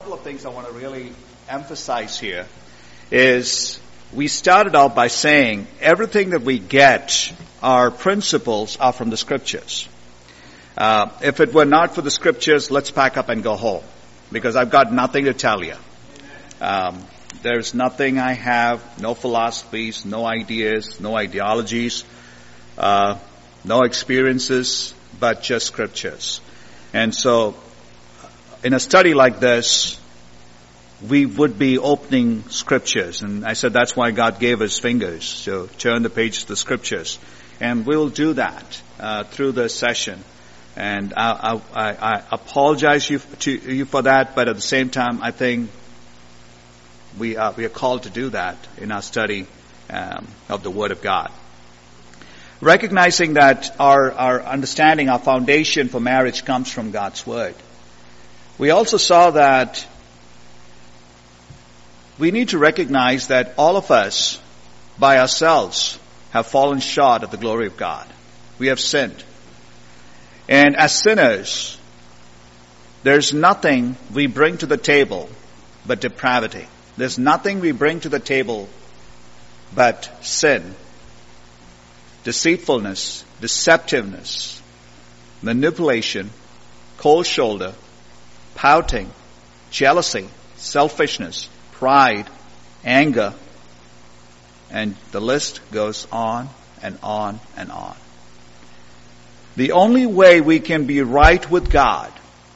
couple of things I want to really emphasize here is we started out by saying everything that we get, our principles, are from the Scriptures. If it were not for the Scriptures, let's pack up and go home, because I've got nothing to tell you. There's nothing I have, no philosophies, no ideas, no ideologies, no experiences, but just Scriptures. And so, in a study like this, we would be opening Scriptures. And I said that's why God gave us fingers to turn the pages to the Scriptures. And we'll do that through this session. And I apologize to you for that, but at the same time, I think we are called to do that in our study of the Word of God. Recognizing that our understanding, our foundation for marriage comes from God's Word. We also saw that we need to recognize that all of us, by ourselves, have fallen short of the glory of God. We have sinned. And as sinners, there's nothing we bring to the table but depravity. There's nothing we bring to the table but sin, deceitfulness, deceptiveness, manipulation, cold shoulder, pouting, jealousy, selfishness, pride, anger, and the list goes on and on and on. The only way we can be right with God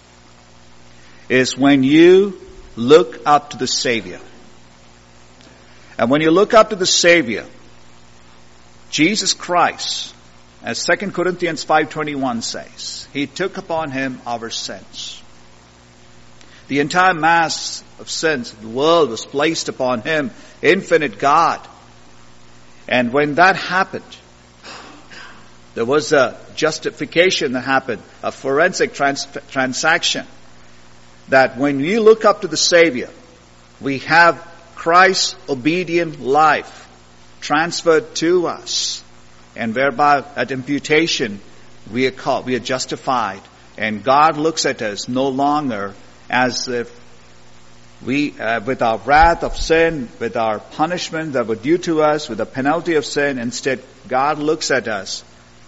is when you look up to the Savior. And when you look up to the Savior, Jesus Christ, as 2 Corinthians 5:21 says, He took upon Him our sins. The entire mass of sins of the world was placed upon Him, infinite God. And when that happened, there was a justification that happened, a forensic transaction, that when we look up to the Savior, we have Christ's obedient life transferred to us, and whereby at imputation we are justified, and God looks at us no longer as if we, with our wrath of sin, with our punishment that were due to us, with the penalty of sin, instead God looks at us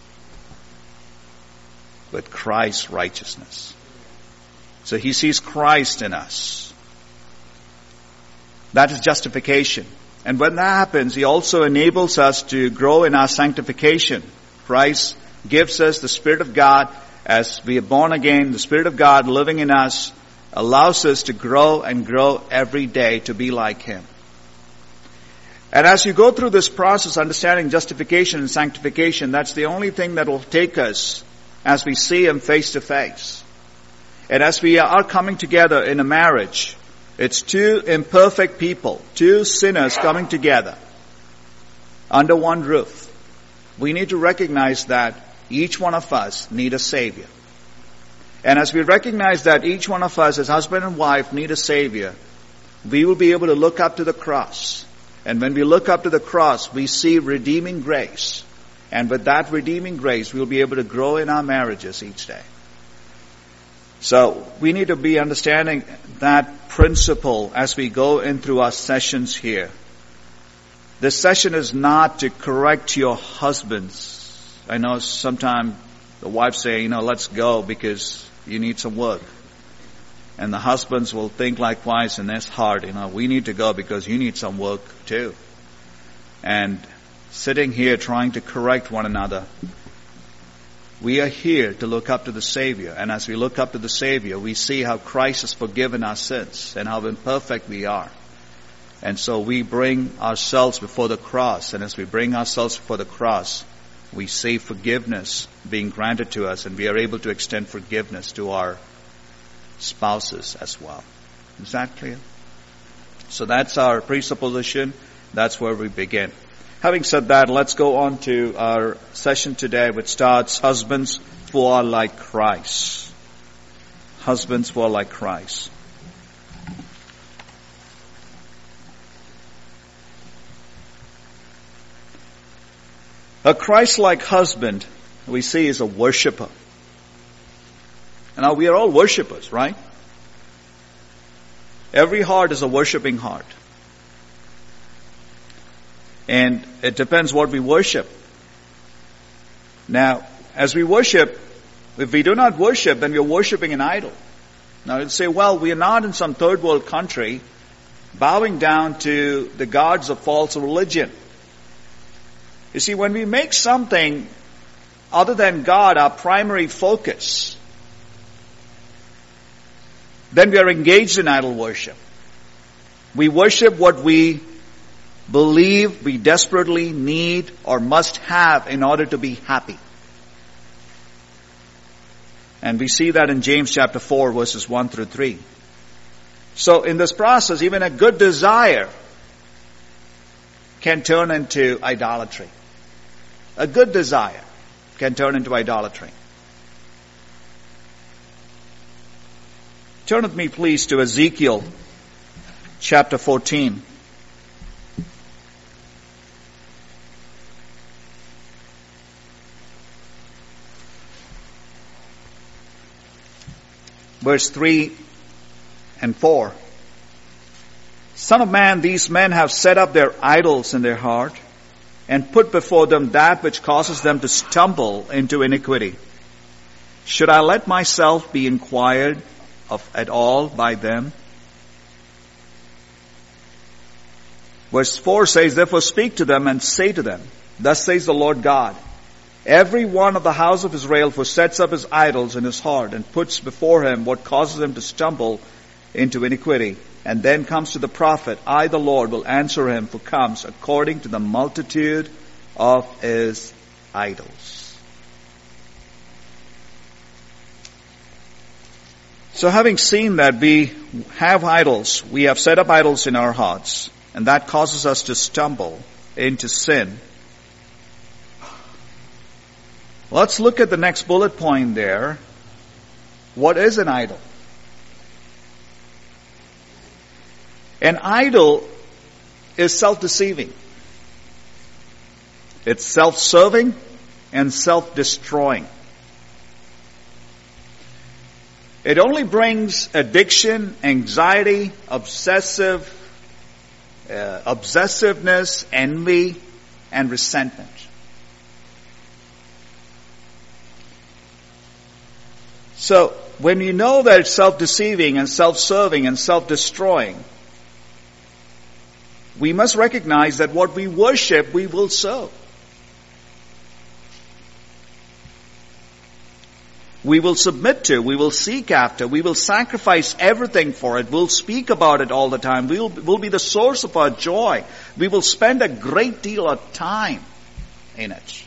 with Christ's righteousness. So He sees Christ in us. That is justification. And when that happens, He also enables us to grow in our sanctification. Christ gives us the Spirit of God as we are born again. The Spirit of God living in us allows us to grow and grow every day to be like Him. And as you go through this process, understanding justification and sanctification, that's the only thing that will take us as we see Him face to face. And as we are coming together in a marriage, it's two imperfect people, two sinners coming together under one roof. We need to recognize that each one of us need a Savior. And as we recognize that each one of us as husband and wife need a Savior, we will be able to look up to the cross. And when we look up to the cross, we see redeeming grace. And with that redeeming grace, we'll be able to grow in our marriages each day. So we need to be understanding that principle as we go in through our sessions here. This session is not to correct your husbands. I know sometimes the wives say, let's go because you need some work. And the husbands will think likewise in their heart, we need to go because you need some work too. And sitting here trying to correct one another, we are here to look up to the Savior. And as we look up to the Savior, we see how Christ has forgiven our sins and how imperfect we are. And so we bring ourselves before the cross. And as we bring ourselves before the cross, we see forgiveness being granted to us, and we are able to extend forgiveness to our spouses as well. Is that clear? So that's our presupposition. That's where we begin. Having said that, let's go on to our session today, which starts Husbands who are like Christ. Husbands who are like Christ. A Christ-like husband, we see, is a worshiper. And now we are all worshipers, right? Every heart is a worshiping heart. And it depends what we worship. Now, as we worship, if we do not worship, then we are worshiping an idol. Now, you'll say, well, we are not in some third world country bowing down to the gods of false religion. You see, when we make something other than God our primary focus, then we are engaged in idol worship. We worship what we believe we desperately need or must have in order to be happy. And we see that in James chapter 4 verses 1 through 3. So in this process, even a good desire can turn into idolatry. A good desire can turn into idolatry. Turn with me please to Ezekiel chapter 14. Verse 3 and 4. Son of man, these men have set up their idols in their heart and put before them that which causes them to stumble into iniquity. Should I let myself be inquired of at all by them? Verse 4 says, therefore speak to them and say to them, thus says the Lord God, every one of the house of Israel who sets up his idols in his heart and puts before him what causes him to stumble into iniquity, and then comes to the prophet, I, the Lord, will answer him who comes according to the multitude of his idols. So having seen that we have idols, we have set up idols in our hearts, and that causes us to stumble into sin. Let's look at the next bullet point there. What is an idol? An idol is self-deceiving. It's self-serving and self-destroying. It only brings addiction, anxiety, obsessiveness, envy, and resentment. So, when you know that it's self-deceiving and self-serving and self-destroying, we must recognize that what we worship, we will serve. We will submit to, we will seek after, we will sacrifice everything for it, we'll speak about it all the time, we'll be the source of our joy, we will spend a great deal of time in it.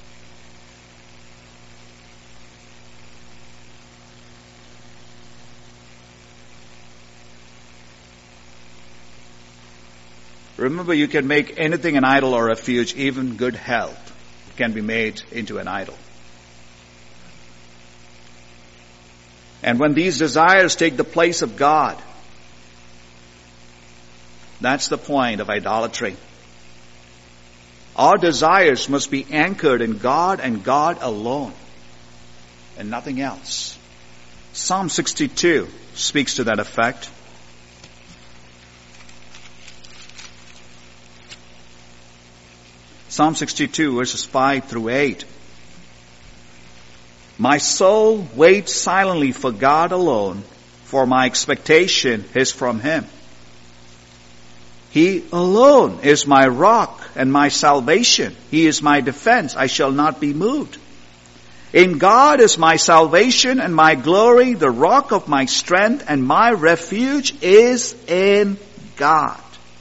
Remember, you can make anything an idol or refuge, even good health can be made into an idol. And when these desires take the place of God, that's the point of idolatry. Our desires must be anchored in God and God alone, and nothing else. Psalm 62 speaks to that effect. Psalm 62 verses 5 through 8. My soul waits silently for God alone, for my expectation is from Him. He alone is my rock and my salvation. He is my defense. I shall not be moved. In God is my salvation and my glory, the rock of my strength, and my refuge is in God.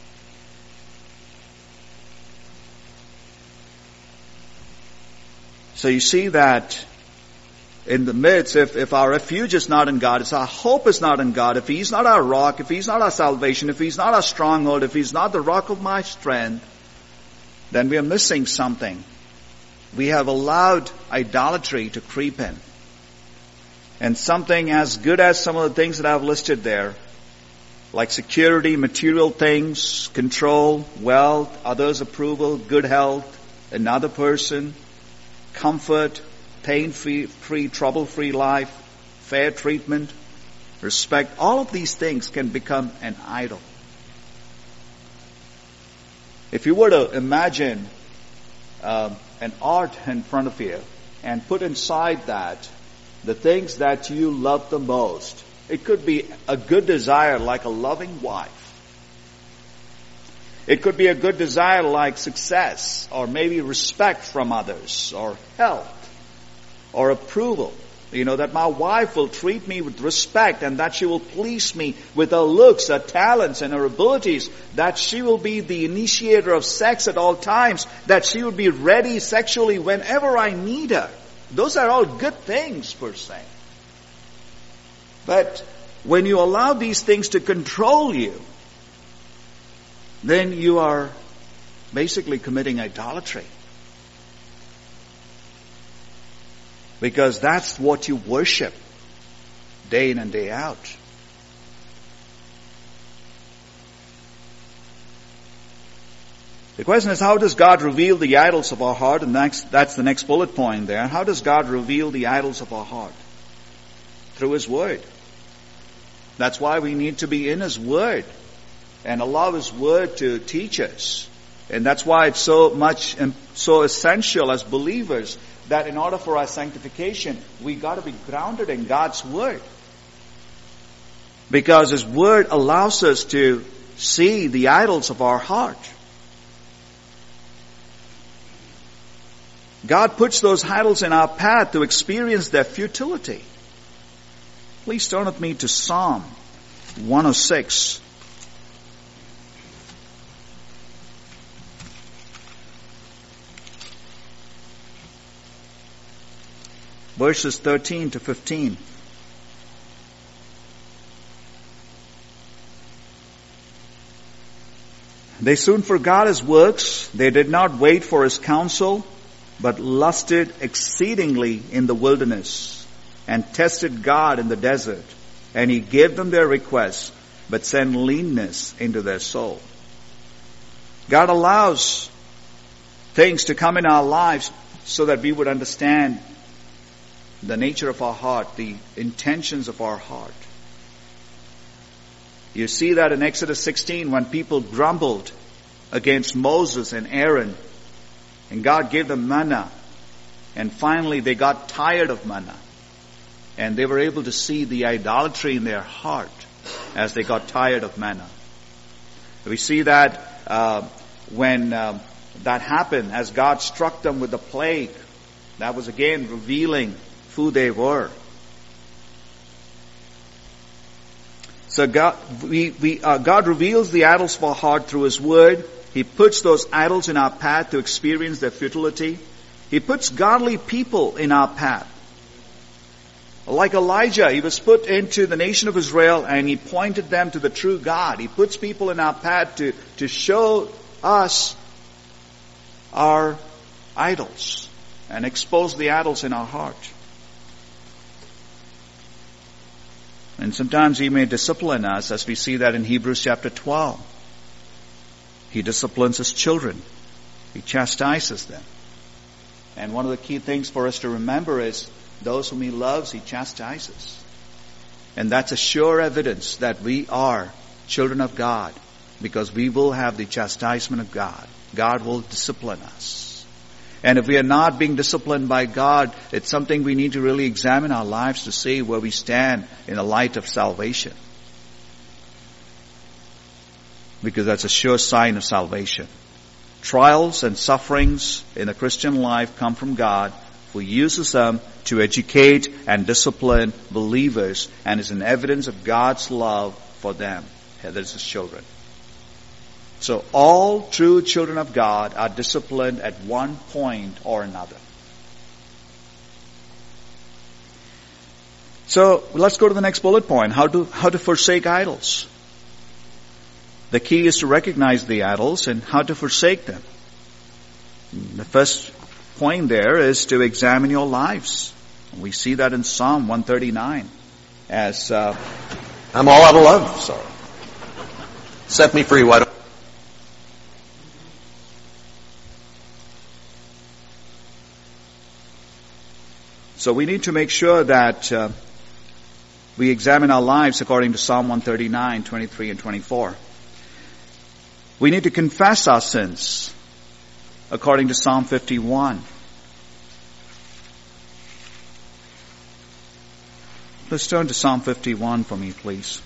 So you see that in the midst, if our refuge is not in God, if our hope is not in God, if He's not our rock, if He's not our salvation, if He's not our stronghold, if He's not the rock of my strength, then we are missing something. We have allowed idolatry to creep in. And something as good as some of the things that I've listed there, like security, material things, control, wealth, others' approval, good health, another person, comfort, pain-free, trouble-free life, fair treatment, respect, all of these things can become an idol. If you were to imagine an art in front of you and put inside that the things that you love the most, it could be a good desire like a loving wife. It could be a good desire like success, or maybe respect from others, or health, or approval. That my wife will treat me with respect, and that she will please me with her looks, her talents, and her abilities, that she will be the initiator of sex at all times, that she will be ready sexually whenever I need her. Those are all good things per se. But when you allow these things to control you, then you are basically committing idolatry. Because that's what you worship day in and day out. The question is, how does God reveal the idols of our heart? And that's the next bullet point there. How does God reveal the idols of our heart? Through His Word. That's why we need to be in His Word and allow His Word to teach us. And that's why it's so essential as believers that in order for our sanctification, we got to be grounded in God's Word. Because His Word allows us to see the idols of our heart. God puts those idols in our path to experience their futility. Please turn with me to Psalm 106. Verses 13 to 15. They soon forgot His works. They did not wait for His counsel, but lusted exceedingly in the wilderness and tested God in the desert. And He gave them their requests, but sent leanness into their soul. God allows things to come in our lives so that we would understand the nature of our heart, the intentions of our heart. You see that in Exodus 16 when people grumbled against Moses and Aaron, and God gave them manna, and finally they got tired of manna, and they were able to see the idolatry in their heart as they got tired of manna. We see that when that happened, as God struck them with the plague, that was again revealing who they were. So God reveals the idols of our heart through His Word. He puts those idols in our path to experience their futility. He puts godly people in our path. Like Elijah, he was put into the nation of Israel and he pointed them to the true God. He puts people in our path to show us our idols and expose the idols in our heart. And sometimes He may discipline us, as we see that in Hebrews chapter 12. He disciplines His children. He chastises them. And one of the key things for us to remember is those whom He loves, He chastises. And that's a sure evidence that we are children of God, because we will have the chastisement of God. God will discipline us. And if we are not being disciplined by God, it's something we need to really examine our lives to see where we stand in the light of salvation. Because that's a sure sign of salvation. Trials and sufferings in the Christian life come from God, who uses them to educate and discipline believers, and is an evidence of God's love for them. That is His children. So all true children of God are disciplined at one point or another. So let's go to the next bullet point. How to forsake idols. The key is to recognize the idols and how to forsake them. The first point there is to examine your lives. We see that in Psalm 139 as I'm all out of love. Sorry. Set me free. Why don't So we need to make sure that we examine our lives according to Psalm 139, 23 and 24. We need to confess our sins according to Psalm 51. Let's turn to Psalm 51 for me, please.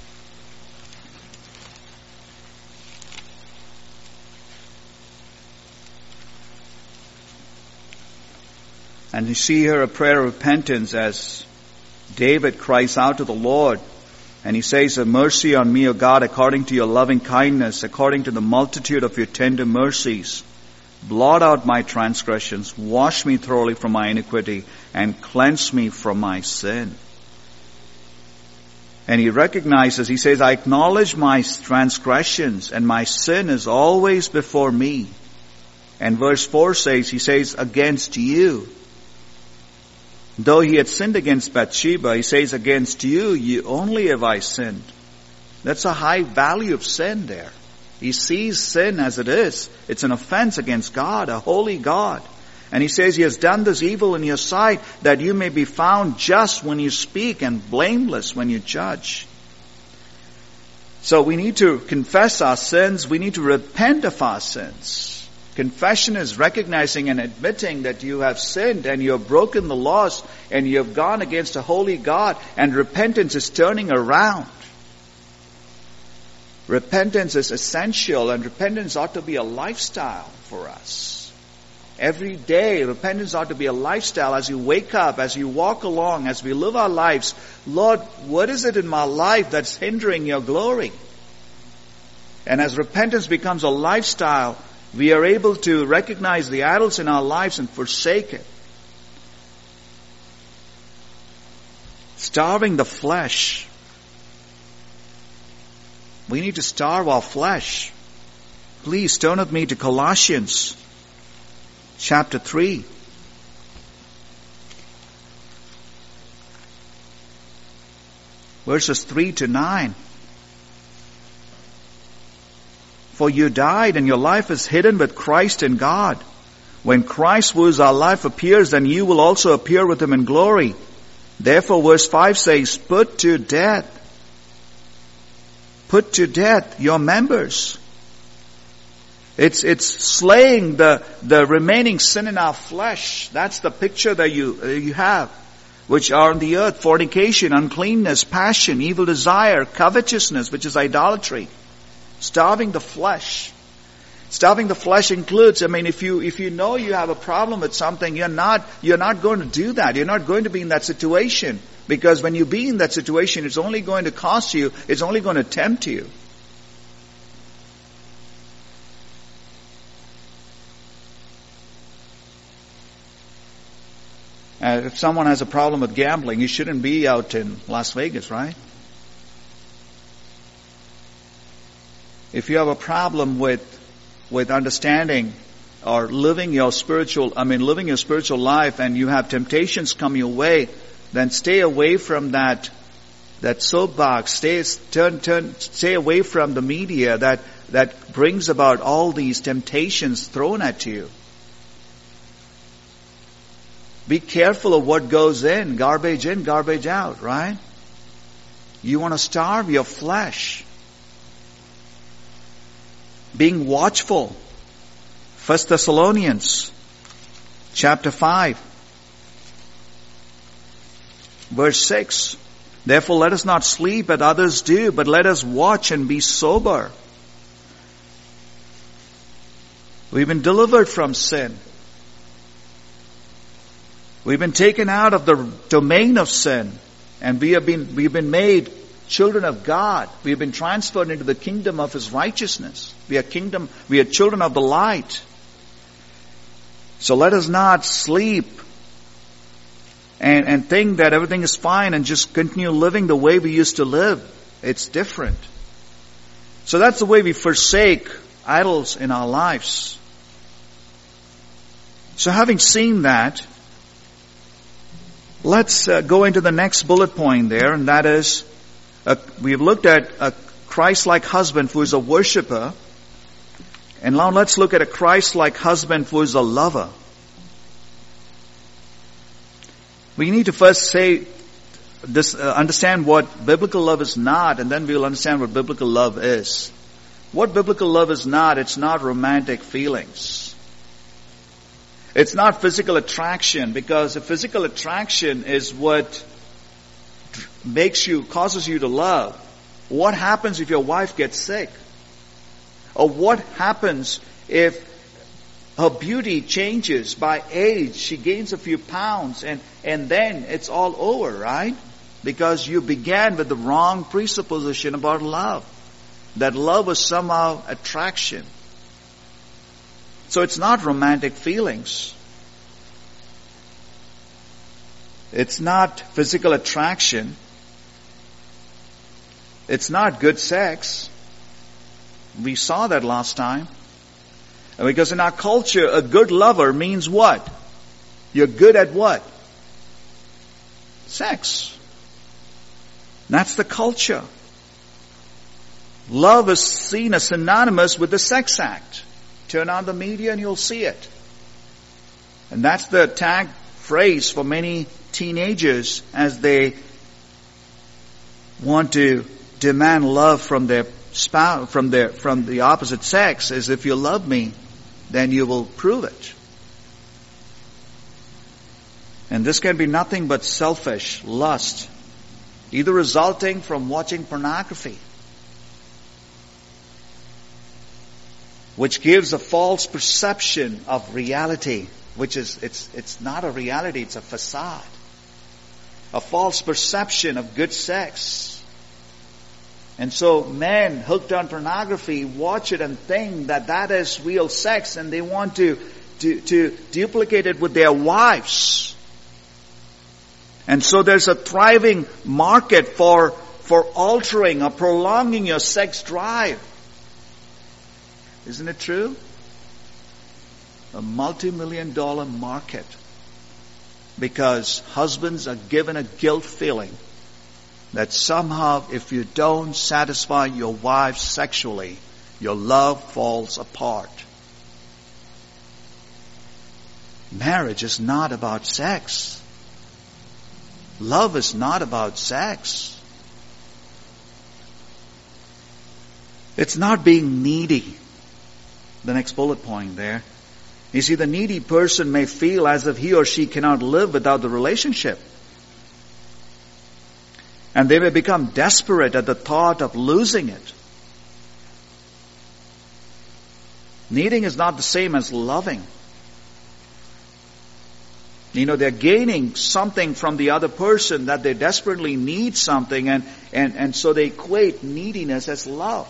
And you see here a prayer of repentance as David cries out to the Lord. And he says, "Have mercy on me, O God, according to your loving kindness, according to the multitude of your tender mercies. Blot out my transgressions, wash me thoroughly from my iniquity, and cleanse me from my sin." And he recognizes, he says, "I acknowledge my transgressions, and my sin is always before me." And verse 4 says, he says, "Against you." Though he had sinned against Bathsheba, he says, "Against you only have I sinned." That's a high value of sin there. He sees sin as it is. It's an offense against God, a holy God. And he says, "He has done this evil in your sight, that you may be found just when you speak and blameless when you judge." So we need to confess our sins. We need to repent of our sins. Confession is recognizing and admitting that you have sinned and you have broken the laws and you have gone against a holy God. And repentance is turning around. Repentance is essential, and repentance ought to be a lifestyle for us. Every day, repentance ought to be a lifestyle. As you wake up, as you walk along, as we live our lives, "Lord, what is it in my life that's hindering your glory?" And as repentance becomes a lifestyle, we are able to recognize the idols in our lives and forsake it. Starving the flesh. We need to starve our flesh. Please turn with me to Colossians chapter 3. Verses 3 to 9. "For you died, and your life is hidden with Christ in God. When Christ, who is our life, appears, then you will also appear with him in glory. Therefore," verse 5 says, "Put to death your members." It's slaying the remaining sin in our flesh. That's the picture that you have, which are on the earth: fornication, uncleanness, passion, evil desire, covetousness, which is idolatry. Starving the flesh. Starving the flesh includes, if you know you have a problem with something, you're not going to do that. You're not going to be in that situation. Because when you be in that situation, it's only going to cost you, it's only going to tempt you. If someone has a problem with gambling, you shouldn't be out in Las Vegas, right? If you have a problem with understanding or living your spiritual life, and you have temptations come your way, then stay away from that soapbox. Stay away from the media that brings about all these temptations thrown at you. Be careful of what goes in, garbage out, right? You want to starve your flesh. Being watchful. 1 Thessalonians chapter 5. Verse 6. "Therefore let us not sleep as others do, but let us watch and be sober." We've been delivered from sin. We've been taken out of the domain of sin, and we've been made children of God. We've been transferred into the kingdom of His righteousness. We are children of the light. So let us not sleep and think that everything is fine and just continue living the way we used to live. It's different. So that's the way we forsake idols in our lives. So having seen that, let's go into the next bullet point there, and that is, we've looked at a Christ-like husband who is a worshiper, and now let's look at a Christ-like husband who is a lover. We need to first say understand what biblical love is not, and then we'll understand what biblical love is. What biblical love is not, it's not romantic feelings. It's not physical attraction, because if physical attraction is what causes you to love, what happens if your wife gets sick? Or what happens if her beauty changes by age? She gains a few pounds and then it's all over, right? Because you began with the wrong presupposition about love. That love was somehow attraction. So it's not romantic feelings. It's not physical attraction. It's not good sex. We saw that last time. Because in our culture, a good lover means what? You're good at what? Sex. That's the culture. Love is seen as synonymous with the sex act. Turn on the media and you'll see it. And that's the tag phrase for many teenagers as they want to demand love from their spouse, from the opposite sex, is if you love me, then you will prove it. And this can be nothing but selfish lust, either resulting from watching pornography, which gives a false perception of reality, which is, it's not a reality, it's a facade. A false perception of good sex. And so men hooked on pornography watch it and think that that is real sex, and they want to duplicate it with their wives. And so there's a thriving market for altering or prolonging your sex drive. Isn't it true? A multi-million-dollar market. Because husbands are given a guilt feeling that somehow if you don't satisfy your wife sexually, your love falls apart. Marriage is not about sex. Love is not about sex. It's not being needy. The next bullet point there. You see, the needy person may feel as if he or she cannot live without the relationship. And they may become desperate at the thought of losing it. Needing is not the same as loving. You know, they're gaining something from the other person, that they desperately need something, and so they equate neediness as love.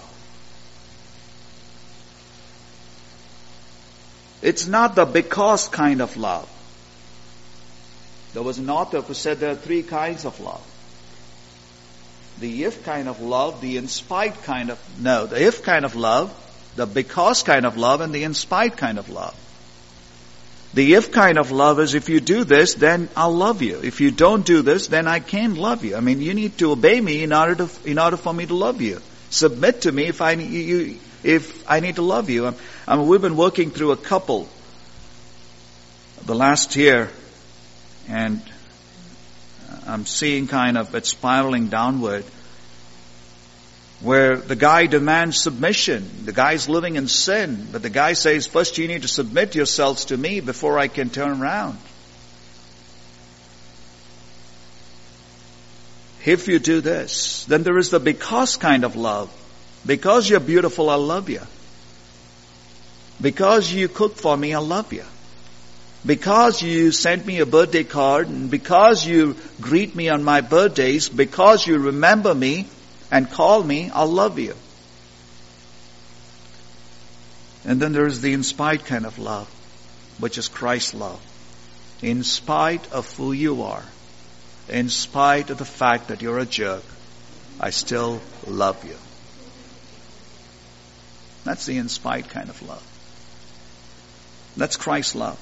It's not the because kind of love. There was an author who said there are three kinds of love. The if kind of love, the in spite kind of, no, the if kind of love, the because kind of love, and the in spite kind of love. The if kind of love is, if you do this, then I'll love you. If you don't do this, then I can't love you. I mean, you need to obey me in order for me to love you. Submit to me if I need to love you. We've been working through a couple the last year, and I'm seeing kind of it spiraling downward, where the guy demands submission. The guy's living in sin, but the guy says, first you need to submit yourselves to me before I can turn around. If you do this, then there is the because kind of love. Because you're beautiful, I love you. Because you cook for me, I love you. Because you sent me a birthday card, and because you greet me on my birthdays, because you remember me and call me, I'll love you. And then there is the in spite kind of love, which is Christ's love. In spite of who you are, in spite of the fact that you're a jerk, I still love you. That's the in spite kind of love. That's Christ's love.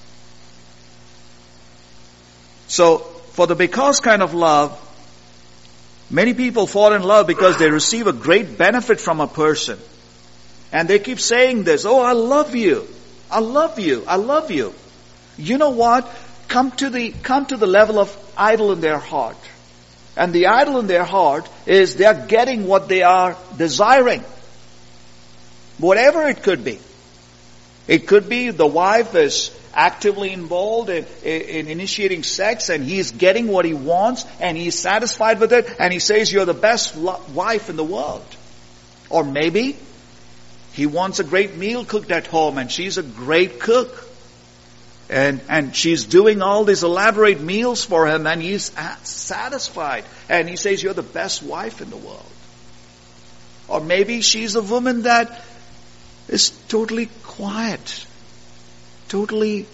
So, for the because kind of love, many people fall in love because they receive a great benefit from a person. And they keep saying this, oh, I love you. I love you. I love you. You know what? Come to the level of idol in their heart. And the idol in their heart is they are getting what they are desiring. Whatever it could be. It could be the wife is actively involved in initiating sex and he's getting what he wants and he's satisfied with it and he says, you're the best wife in the world. Or maybe he wants a great meal cooked at home and she's a great cook. And she's doing all these elaborate meals for him and he's satisfied. And he says, you're the best wife in the world. Or maybe she's a woman that is totally quiet, totally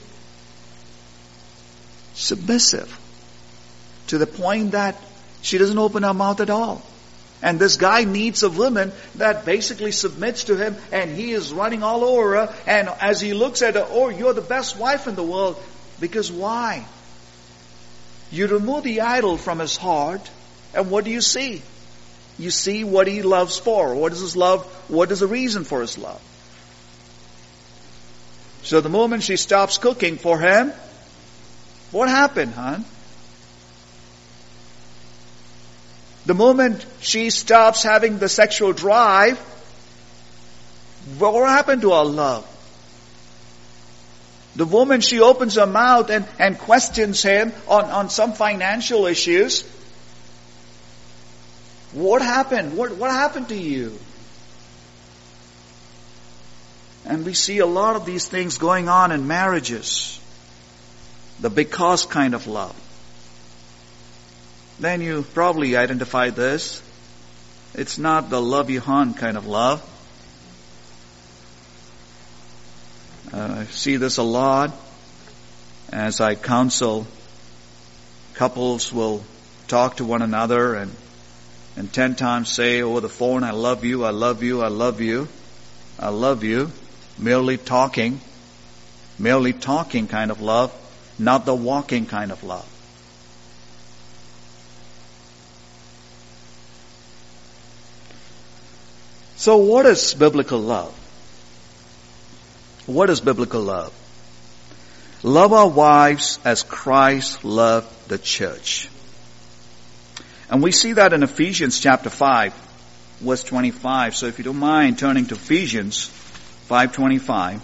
submissive, to the point that she doesn't open her mouth at all. And this guy needs a woman that basically submits to him and he is running all over her. And as he looks at her, oh, you're the best wife in the world. Because why? You remove the idol from his heart and what do you see? You see what he loves for. What is his love? What is the reason for his love? So the moment she stops cooking for him, what happened, hon? The moment she stops having the sexual drive, what happened to our love? The moment she opens her mouth and questions him on some financial issues, what happened? What happened to you? And we see a lot of these things going on in marriages. The because kind of love. Then you probably identify this. It's not the love you hunt kind of love. I see this a lot as I counsel. Couples will talk to one another and 10 times say over the phone, I love you, I love you, I love you, I love you. Merely talking kind of love, not the walking kind of love. So what is biblical love? What is biblical love? Love our wives as Christ loved the church. And we see that in Ephesians chapter 5, verse 25. So if you don't mind turning to Ephesians 5:25.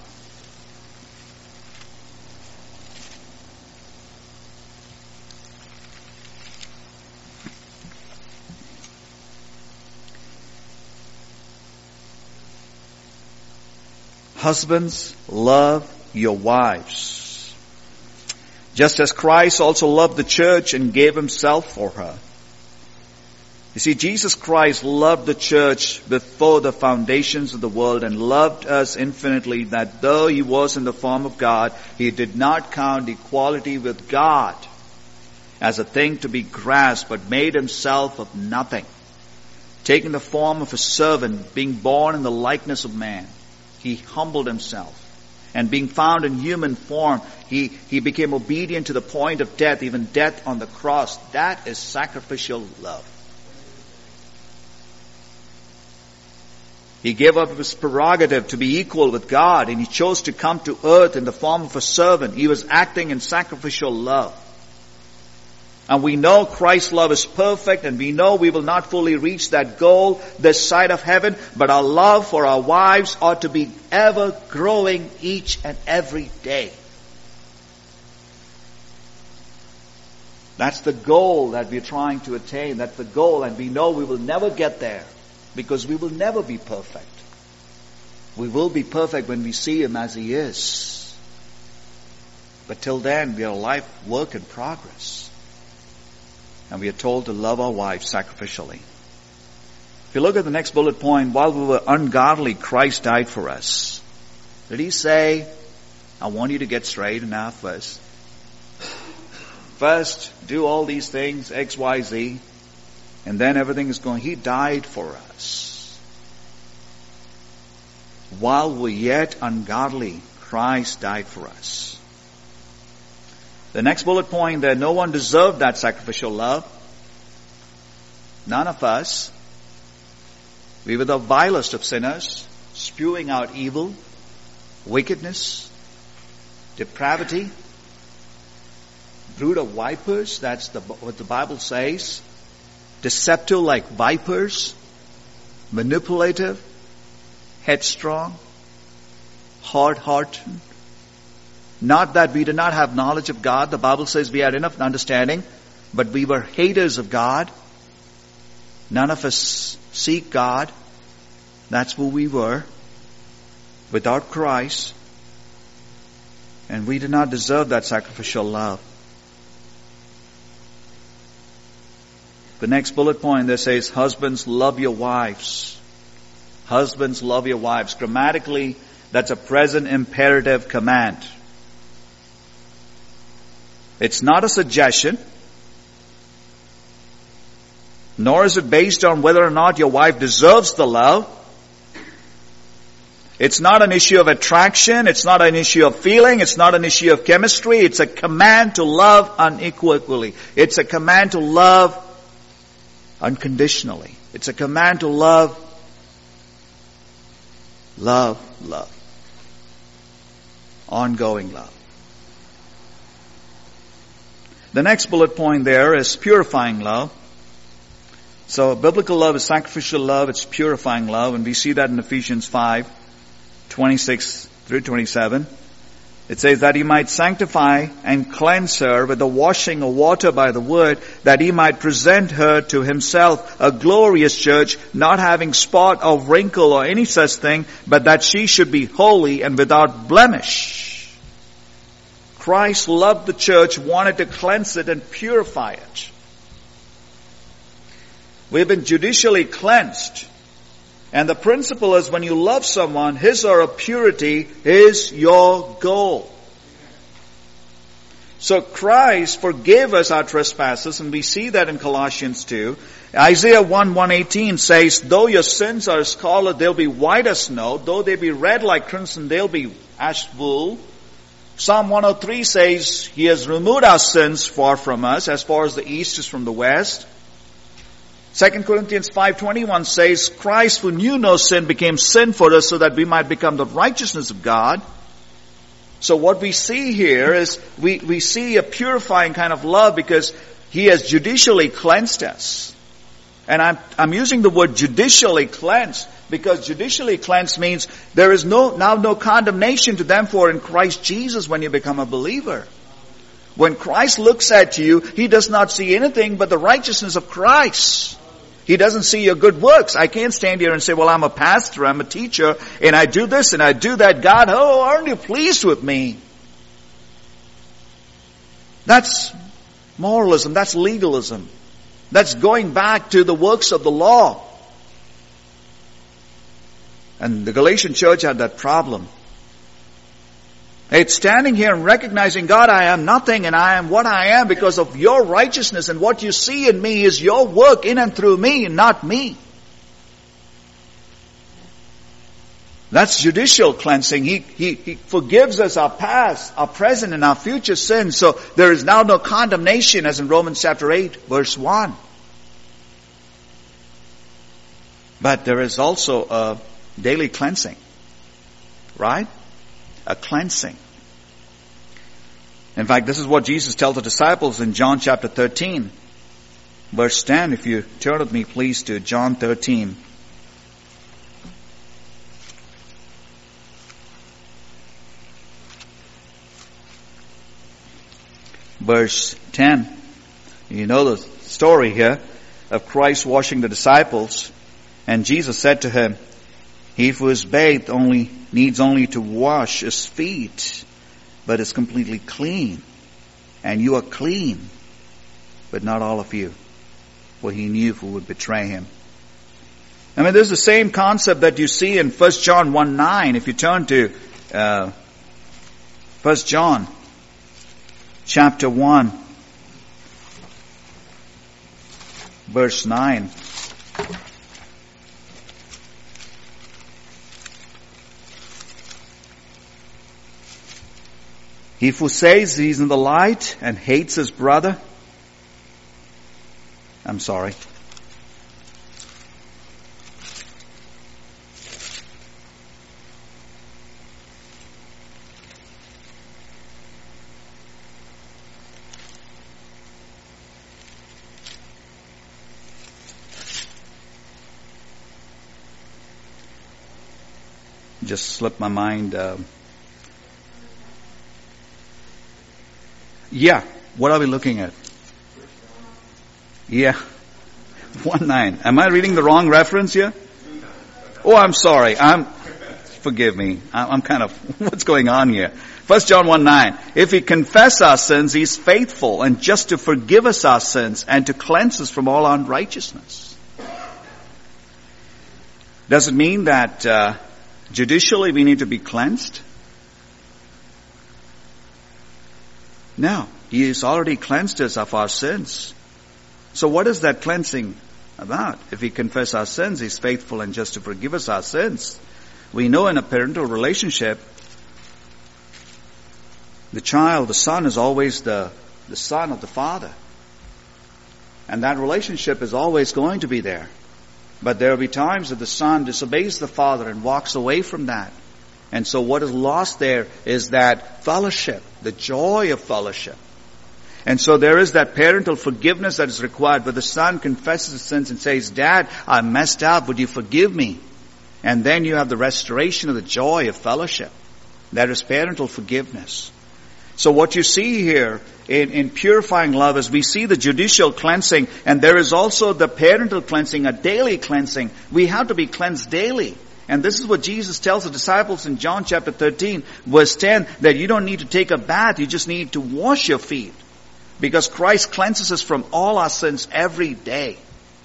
Husbands, love your wives, just as Christ also loved the church and gave himself for her. You see, Jesus Christ loved the church before the foundations of the world and loved us infinitely, that though he was in the form of God, he did not count equality with God as a thing to be grasped, but made himself of nothing, taking the form of a servant, being born in the likeness of man. He humbled himself. And being found in human form, he became obedient to the point of death, even death on the cross. That is sacrificial love. He gave up his prerogative to be equal with God, and he chose to come to earth in the form of a servant. He was acting in sacrificial love. And we know Christ's love is perfect, and we know we will not fully reach that goal this side of heaven, but our love for our wives ought to be ever growing each and every day. That's the goal that we're trying to attain. That's the goal, and we know we will never get there because we will never be perfect. We will be perfect when we see him as he is. But till then, we are a life work in progress. And we are told to love our wives sacrificially. If you look at the next bullet point, while we were ungodly, Christ died for us. Did he say, I want you to get straight now first. First, do all these things, X, Y, Z, and then everything is going. He died for us. While we're yet ungodly, Christ died for us. The next bullet point there, no one deserved that sacrificial love. None of us. We were the vilest of sinners, spewing out evil, wickedness, depravity, brood of vipers. That's what the Bible says. deceptive like vipers, manipulative, headstrong, hard-hearted. Not that we did not have knowledge of God. The Bible says we had enough understanding, but we were haters of God. None of us seek God. That's who we were. Without Christ. And we did not deserve that sacrificial love. The next bullet point there says, husbands, love your wives. Husbands, love your wives. Grammatically, that's a present imperative command. It's not a suggestion. Nor is it based on whether or not your wife deserves the love. It's not an issue of attraction. It's not an issue of feeling. It's not an issue of chemistry. It's a command to love unequivocally. It's a command to love unconditionally. It's a command to love. Ongoing love. The next bullet point there is purifying love. So biblical love is sacrificial love. It's purifying love. And we see that in Ephesians 5:26 through 27. It says that he might sanctify and cleanse her with the washing of water by the word, that he might present her to himself a glorious church, not having spot or wrinkle or any such thing, but that she should be holy and without blemish. Christ loved the church, wanted to cleanse it and purify it. We've been judicially cleansed. And the principle is when you love someone, his or her purity is your goal. So Christ forgave us our trespasses, and we see that in Colossians 2. Isaiah 1:118 says, though your sins are scarlet, they'll be white as snow. Though they be red like crimson, they'll be ash wool. Psalm 103 says, he has removed our sins far from us, as far as the east is from the west. 2 Corinthians 5:21 says, Christ who knew no sin became sin for us so that we might become the righteousness of God. So what we see here is we see a purifying kind of love because he has judicially cleansed us. And I'm using the word judicially cleansed because judicially cleansed means there is now no condemnation to them for in Christ Jesus when you become a believer. When Christ looks at you, he does not see anything but the righteousness of Christ. He doesn't see your good works. I can't stand here and say, well, I'm a pastor, I'm a teacher, and I do this and I do that. God, oh, aren't you pleased with me? That's moralism. That's legalism. That's going back to the works of the law. And the Galatian church had that problem. It's standing here and recognizing, God, I am nothing and I am what I am because of your righteousness, and what you see in me is your work in and through me and not me. That's judicial cleansing. He forgives us our past, our present, and our future sins. So there is now no condemnation, as in Romans chapter 8, verse 1. But there is also a daily cleansing. Right? A cleansing. In fact, this is what Jesus tells the disciples in John chapter 13, verse 10. If you turn with me, please, to John 13. Verse 10. You know the story here of Christ washing the disciples. And Jesus said to him, he who is bathed needs only to wash his feet, but is completely clean. And you are clean, but not all of you. For he knew who would betray him. I mean, there's the same concept that you see in 1 John 1:9. If you turn to 1 John chapter 1, verse 9. He who says he's in the light and hates his brother. I'm sorry. just slipped my mind. What are we looking at? 1:9. Am I reading the wrong reference here? Oh, I'm sorry. Forgive me. I'm kind of, what's going on here? 1 John 1:9. If we confess our sins, He's faithful and just to forgive us our sins and to cleanse us from all unrighteousness. Does it mean that judicially we need to be cleansed? No. He has already cleansed us of our sins. So what is that cleansing about? If we confess our sins, He's faithful and just to forgive us our sins. We know in a parental relationship, the son is always the son of the father. And that relationship is always going to be there. But there will be times that the son disobeys the father and walks away from that. And so what is lost there is that fellowship, the joy of fellowship. And so there is that parental forgiveness that is required, where the son confesses his sins and says, Dad, I messed up, would you forgive me? And then you have the restoration of the joy of fellowship. That is parental forgiveness. So what you see here in purifying love is we see the judicial cleansing, and there is also the parental cleansing, a daily cleansing. We have to be cleansed daily. And this is what Jesus tells the disciples in John chapter 13, verse 10, that you don't need to take a bath, you just need to wash your feet. Because Christ cleanses us from all our sins every day.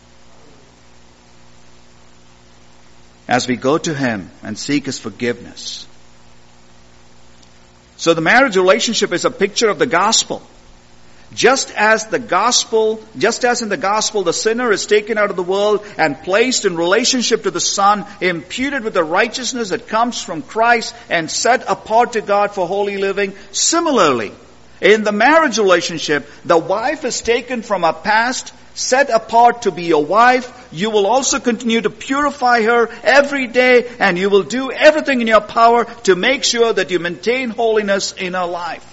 As we go to Him and seek His forgiveness. So the marriage relationship is a picture of the gospel. Just as in the gospel, the sinner is taken out of the world and placed in relationship to the Son, imputed with the righteousness that comes from Christ and set apart to God for holy living. Similarly, in the marriage relationship, the wife is taken from her past, set apart to be your wife. You will also continue to purify her every day, and you will do everything in your power to make sure that you maintain holiness in her life.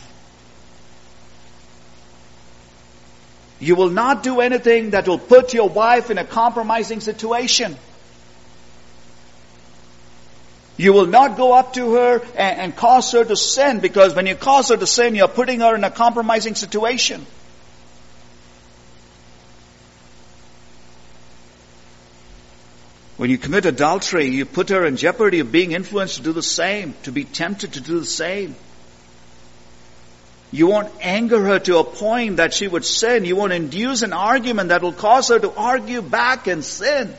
You will not do anything that will put your wife in a compromising situation. You will not go up to her and cause her to sin, because when you cause her to sin, you're putting her in a compromising situation. When you commit adultery, you put her in jeopardy of being influenced to do the same, to be tempted to do the same. You won't anger her to a point that she would sin. You won't induce an argument that will cause her to argue back and sin.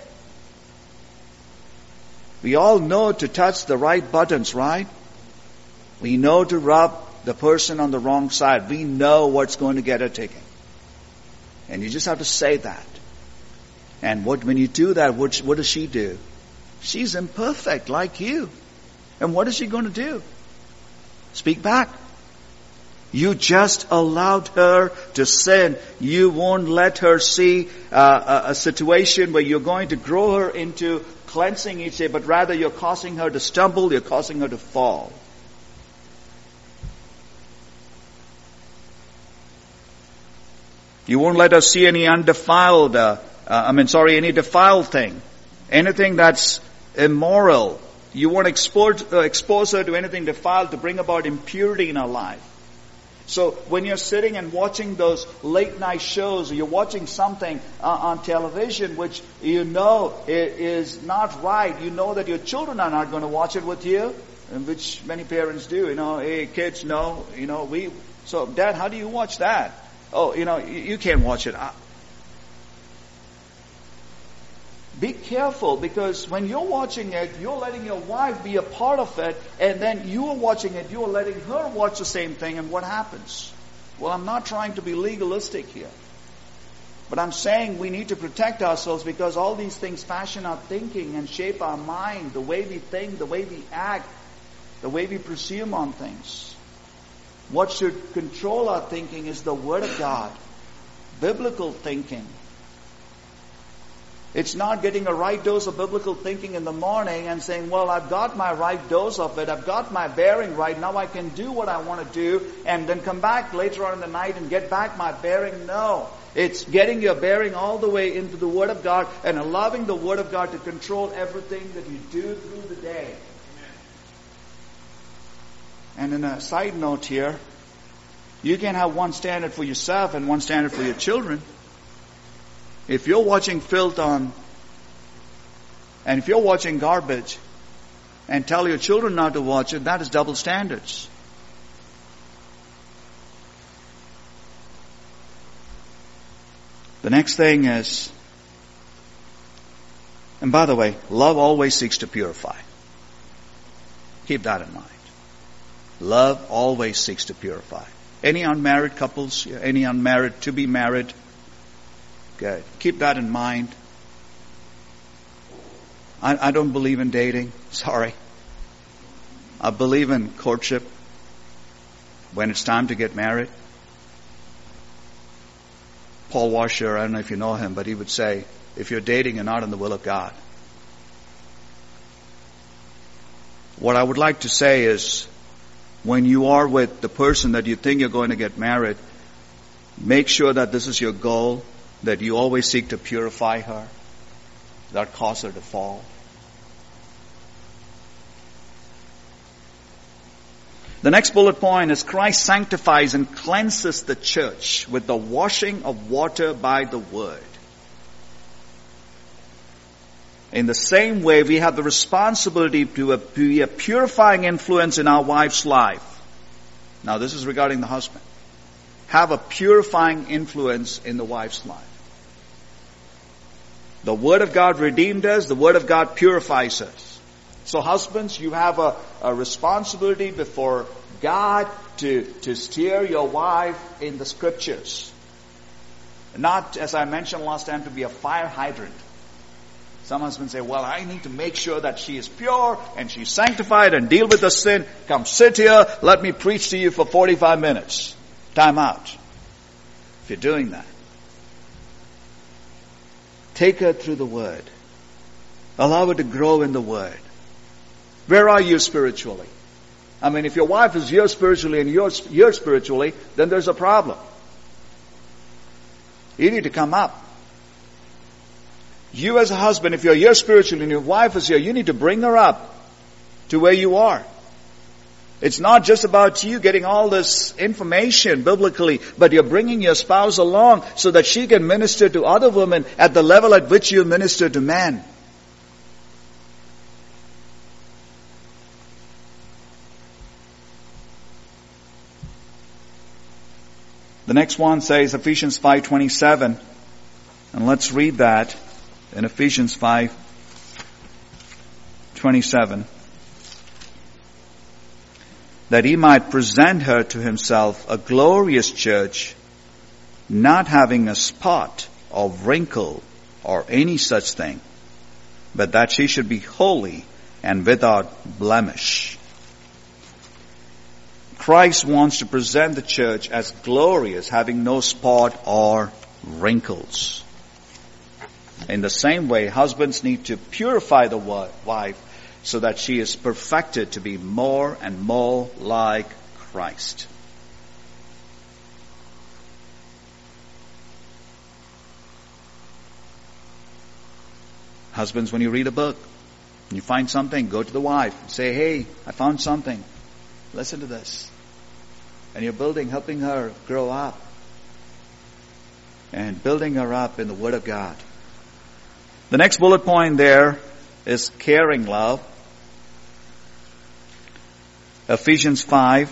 We all know to touch the right buttons, right? We know to rub the person on the wrong side. We know what's going to get her ticking. And you just have to say that. And when you do that, what does she do? She's imperfect like you. And what is she going to do? Speak back. You just allowed her to sin. You won't let her see a situation where you're going to grow her into cleansing each day, but rather you're causing her to stumble, you're causing her to fall. You won't let her see any any defiled thing. Anything that's immoral. You won't expose her to anything defiled to bring about impurity in her life. So when you're sitting and watching those late night shows, or you're watching something on television which you know is not right, you know that your children are not going to watch it with you, and which many parents do. Hey kids, no, so Dad, how do you watch that? Oh, you can't watch it. Be careful, because when you're watching it, you're letting your wife be a part of it, and then you're watching it, you're letting her watch the same thing, and what happens? Well, I'm not trying to be legalistic here. But I'm saying we need to protect ourselves, because all these things fashion our thinking and shape our mind, the way we think, the way we act, the way we presume on things. What should control our thinking is the Word of God, biblical thinking. It's not getting a right dose of biblical thinking in the morning and saying, well, I've got my right dose of it. I've got my bearing right. Now I can do what I want to do, and then come back later on in the night and get back my bearing. No. It's getting your bearing all the way into the Word of God and allowing the Word of God to control everything that you do through the day. And in a side note here, you can have one standard for yourself and one standard for your children. If you're watching filth and if you're watching garbage and tell your children not to watch it, that is double standards. The next thing is, and by the way, love always seeks to purify. Keep that in mind. Love always seeks to purify. Any unmarried couples, any unmarried, to be married, good. Keep that in mind. I don't believe in dating. Sorry. I believe in courtship when it's time to get married. Paul Washer, I don't know if you know him, but he would say, if you're dating, you're not in the will of God. What I would like to say is, when you are with the person that you think you're going to get married, make sure that this is your goal, that you always seek to purify her, that cause her to fall. The next bullet point is Christ sanctifies and cleanses the church with the washing of water by the word. In the same way, we have the responsibility to be a purifying influence in our wife's life. Now, this is regarding the husband. Have a purifying influence in the wife's life. The Word of God redeemed us. The Word of God purifies us. So husbands, you have a responsibility before God to steer your wife in the Scriptures. Not, as I mentioned last time, to be a fire hydrant. Some husbands say, well, I need to make sure that she is pure and she's sanctified and deal with the sin. Come sit here, let me preach to you for 45 minutes. Time out. If you're doing that, take her through the Word. Allow her to grow in the Word. Where are you spiritually? I mean, if your wife is here spiritually and you're spiritually, then there's a problem. You need to come up. You as a husband, if you're here spiritually and your wife is here, you need to bring her up to where you are. It's not just about you getting all this information biblically, but you're bringing your spouse along so that she can minister to other women at the level at which you minister to men. The next one says Ephesians 5:27, and let's read that in Ephesians 5:27. That he might present her to himself a glorious church, not having a spot or wrinkle or any such thing, but that she should be holy and without blemish. Christ wants to present the church as glorious, having no spot or wrinkles. In the same way, husbands need to purify the wife so that she is perfected to be more and more like Christ. Husbands, when you read a book and you find something, go to the wife and say, hey, I found something. Listen to this. And you're helping her grow up. And building her up in the Word of God. The next bullet point there is caring love. Ephesians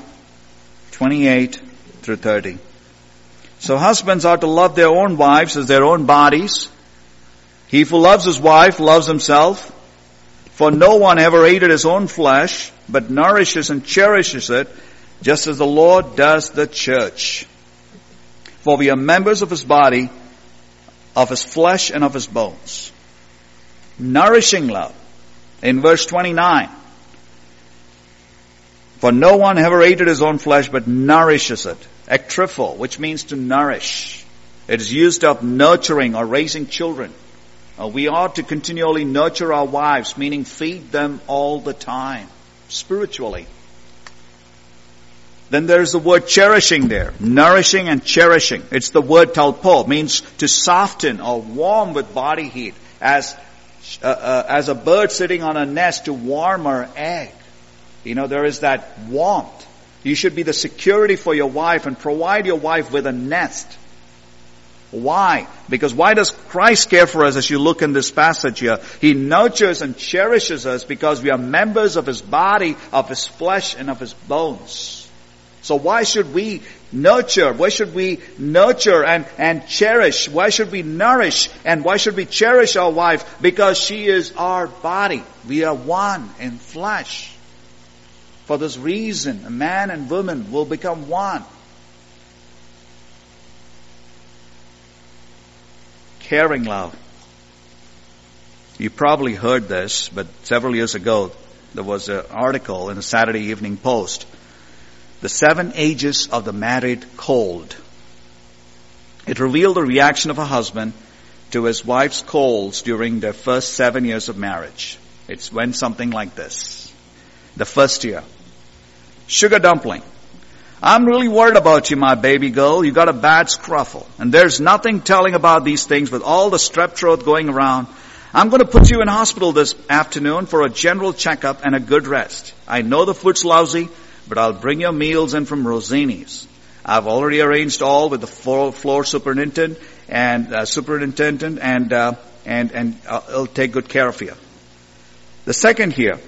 5:28 through 30. So husbands are to love their own wives as their own bodies. He who loves his wife loves himself. For no one ever hated his own flesh, but nourishes and cherishes it, just as the Lord does the church. For we are members of his body, of his flesh and of his bones. Nourishing love. In verse 29. For no one ever hated his own flesh, but nourishes it. Ektripho, which means to nourish. It is used of nurturing or raising children. We ought to continually nurture our wives, meaning feed them all the time, spiritually. Then there's the word cherishing there. Nourishing and cherishing. It's the word talpo, means to soften or warm with body heat. As a bird sitting on a nest to warm her egg. You know, there is that warmth You should be the security for your wife and provide your wife with a nest. Why? Because why does Christ care for us as you look in this passage here? He nurtures and cherishes us because we are members of His body, of His flesh, and of His bones. So why should we nurture? Why should we nurture and cherish? Why should we nourish? And why should we cherish our wife? Because she is our body. We are one in flesh. For this reason, a man and woman will become one. Caring love. You probably heard this, but several years ago, there was an article in the Saturday Evening Post. The 7 ages of the married cold. It revealed the reaction of a husband to his wife's colds during their first 7 years of marriage. It went something like this. The first year. Sugar dumpling. I'm really worried about you, my baby girl. You got a bad scruffle. And there's nothing telling about these things with all the strep throat going around. I'm going to put you in hospital this afternoon for a general checkup and a good rest. I know the food's lousy, but I'll bring your meals in from Rossini's. I've already arranged all with the floor superintendent and I'll take good care of you. The second here.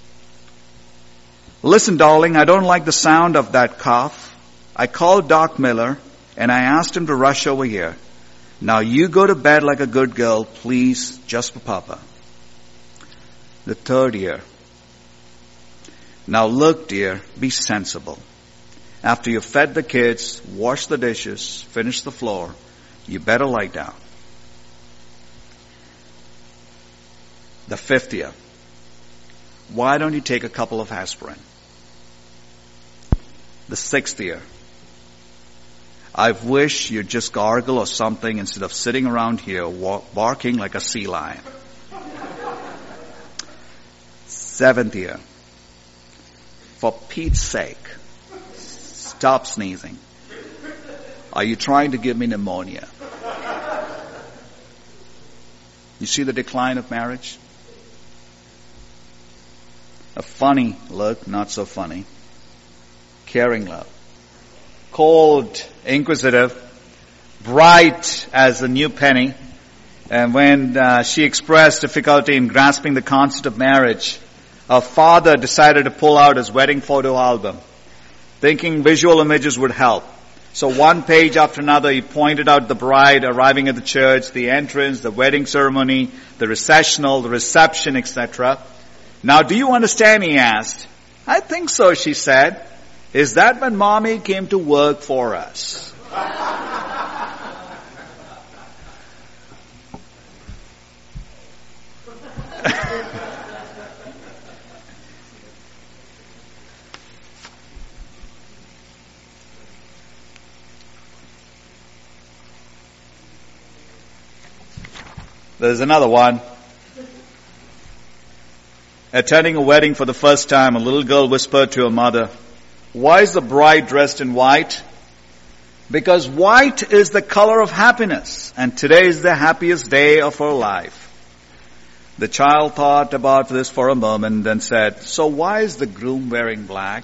Listen, darling, I don't like the sound of that cough. I called Doc Miller and I asked him to rush over here. Now you go to bed like a good girl, please, just for Papa. The third year. Now look, dear, be sensible. After you've fed the kids, washed the dishes, finished the floor, you better lie down. The fifth year. Why don't you take a couple of aspirin? The sixth year. I wish you'd just gargle or something instead of sitting around here barking like a sea lion. Seventh year. For Pete's sake, stop sneezing. Are you trying to give me pneumonia? You see the decline of marriage? A funny look, not so funny. Caring love. Cold, inquisitive, bright as a new penny. And when she expressed difficulty in grasping the concept of marriage, her father decided to pull out his wedding photo album, thinking visual images would help. So one page after another, he pointed out the bride arriving at the church, the entrance, the wedding ceremony, the recessional, the reception, etc. Now, do you understand, he asked. I think so, she said. Is that when Mommy came to work for us? There's another one. Attending a wedding for the first time, a little girl whispered to her mother, "Why is the bride dressed in white?" "Because white is the color of happiness, and today is the happiest day of her life." The child thought about this for a moment, then said, "So why is the groom wearing black?"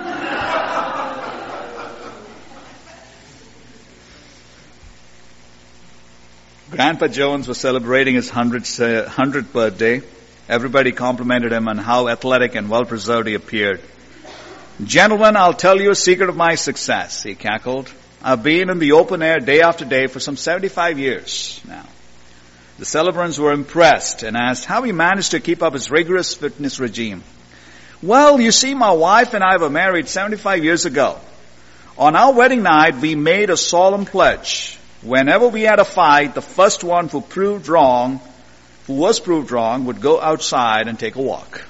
Grandpa Jones was celebrating his 100th birthday. Everybody complimented him on how athletic and well-preserved he appeared. "Gentlemen, I'll tell you a secret of my success," he cackled. "I've been in the open air day after day for some 75 years now." The celebrants were impressed and asked how he managed to keep up his rigorous fitness regime. "Well, you see, my wife and I were married 75 years ago. On our wedding night, we made a solemn pledge. Whenever we had a fight, the first one who was proved wrong, would go outside and take a walk."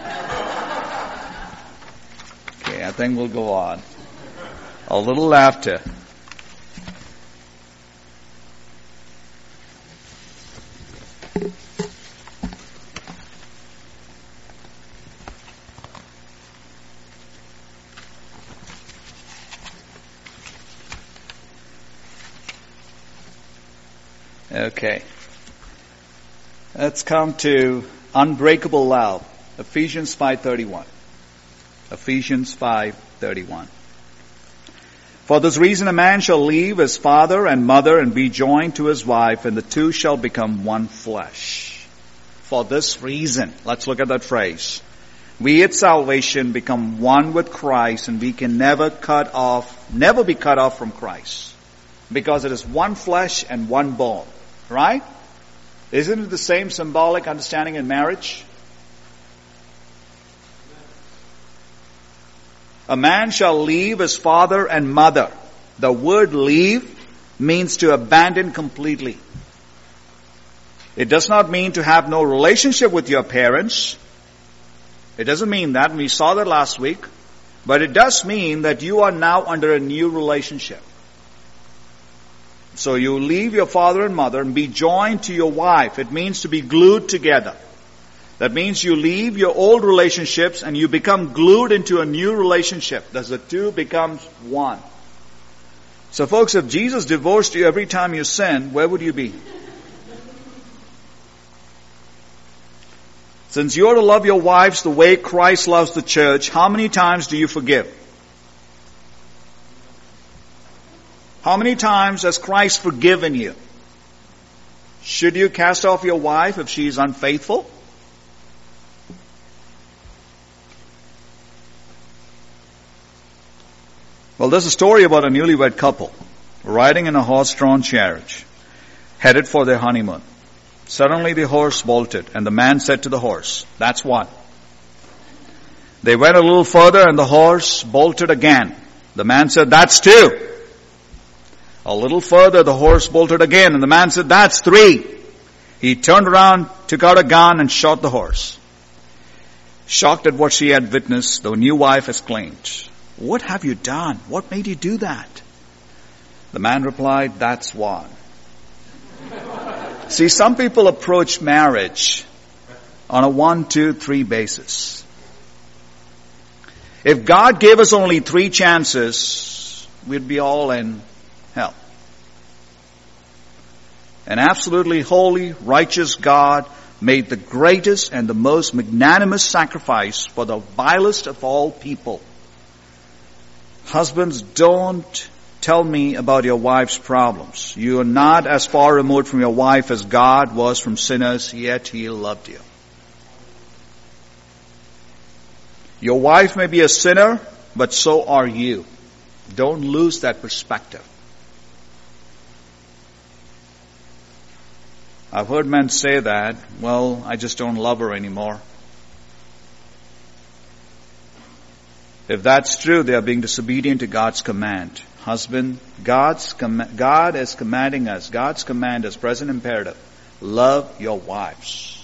Okay, I think we'll go on. A little laughter. Okay. Let's come to unbreakable love. Ephesians 5:31. Ephesians 5:31. For this reason a man shall leave his father and mother and be joined to his wife, and the two shall become one flesh. For this reason, let's look at that phrase. We at salvation become one with Christ, and we can never be cut off from Christ. Because it is one flesh and one bone. Right? Isn't it the same symbolic understanding in marriage? A man shall leave his father and mother. The word leave means to abandon completely. It does not mean to have no relationship with your parents. It doesn't mean that. We saw that last week. But it does mean that you are now under a new relationship. So you leave your father and mother and be joined to your wife. It means to be glued together. That means you leave your old relationships and you become glued into a new relationship. Thus the two becomes one. So folks, if Jesus divorced you every time you sin, where would you be? Since you are to love your wives the way Christ loves the church, how many times do you forgive? How many times has Christ forgiven you? Should you cast off your wife if she is unfaithful? Well, there's a story about a newlywed couple riding in a horse-drawn chariot, headed for their honeymoon. Suddenly the horse bolted, and the man said to the horse, "That's one." They went a little further, and the horse bolted again. The man said, "That's two." A little further, the horse bolted again, and the man said, "That's three." He turned around, took out a gun, and shot the horse. Shocked at what she had witnessed, the new wife exclaimed, "What have you done? What made you do that?" The man replied, "That's one." See, some people approach marriage on a 1, 2, 3 basis. If God gave us only 3 chances, we'd be all in hell. An absolutely holy, righteous God made the greatest and the most magnanimous sacrifice for the vilest of all people. Husbands, don't tell me about your wife's problems. You are not as far removed from your wife as God was from sinners, yet He loved you. Your wife may be a sinner, but so are you. Don't lose that perspective. I've heard men say that, "Well, I just don't love her anymore." If that's true, they are being disobedient to God's command. Husband, God is commanding us. God's command is present imperative. Love your wives.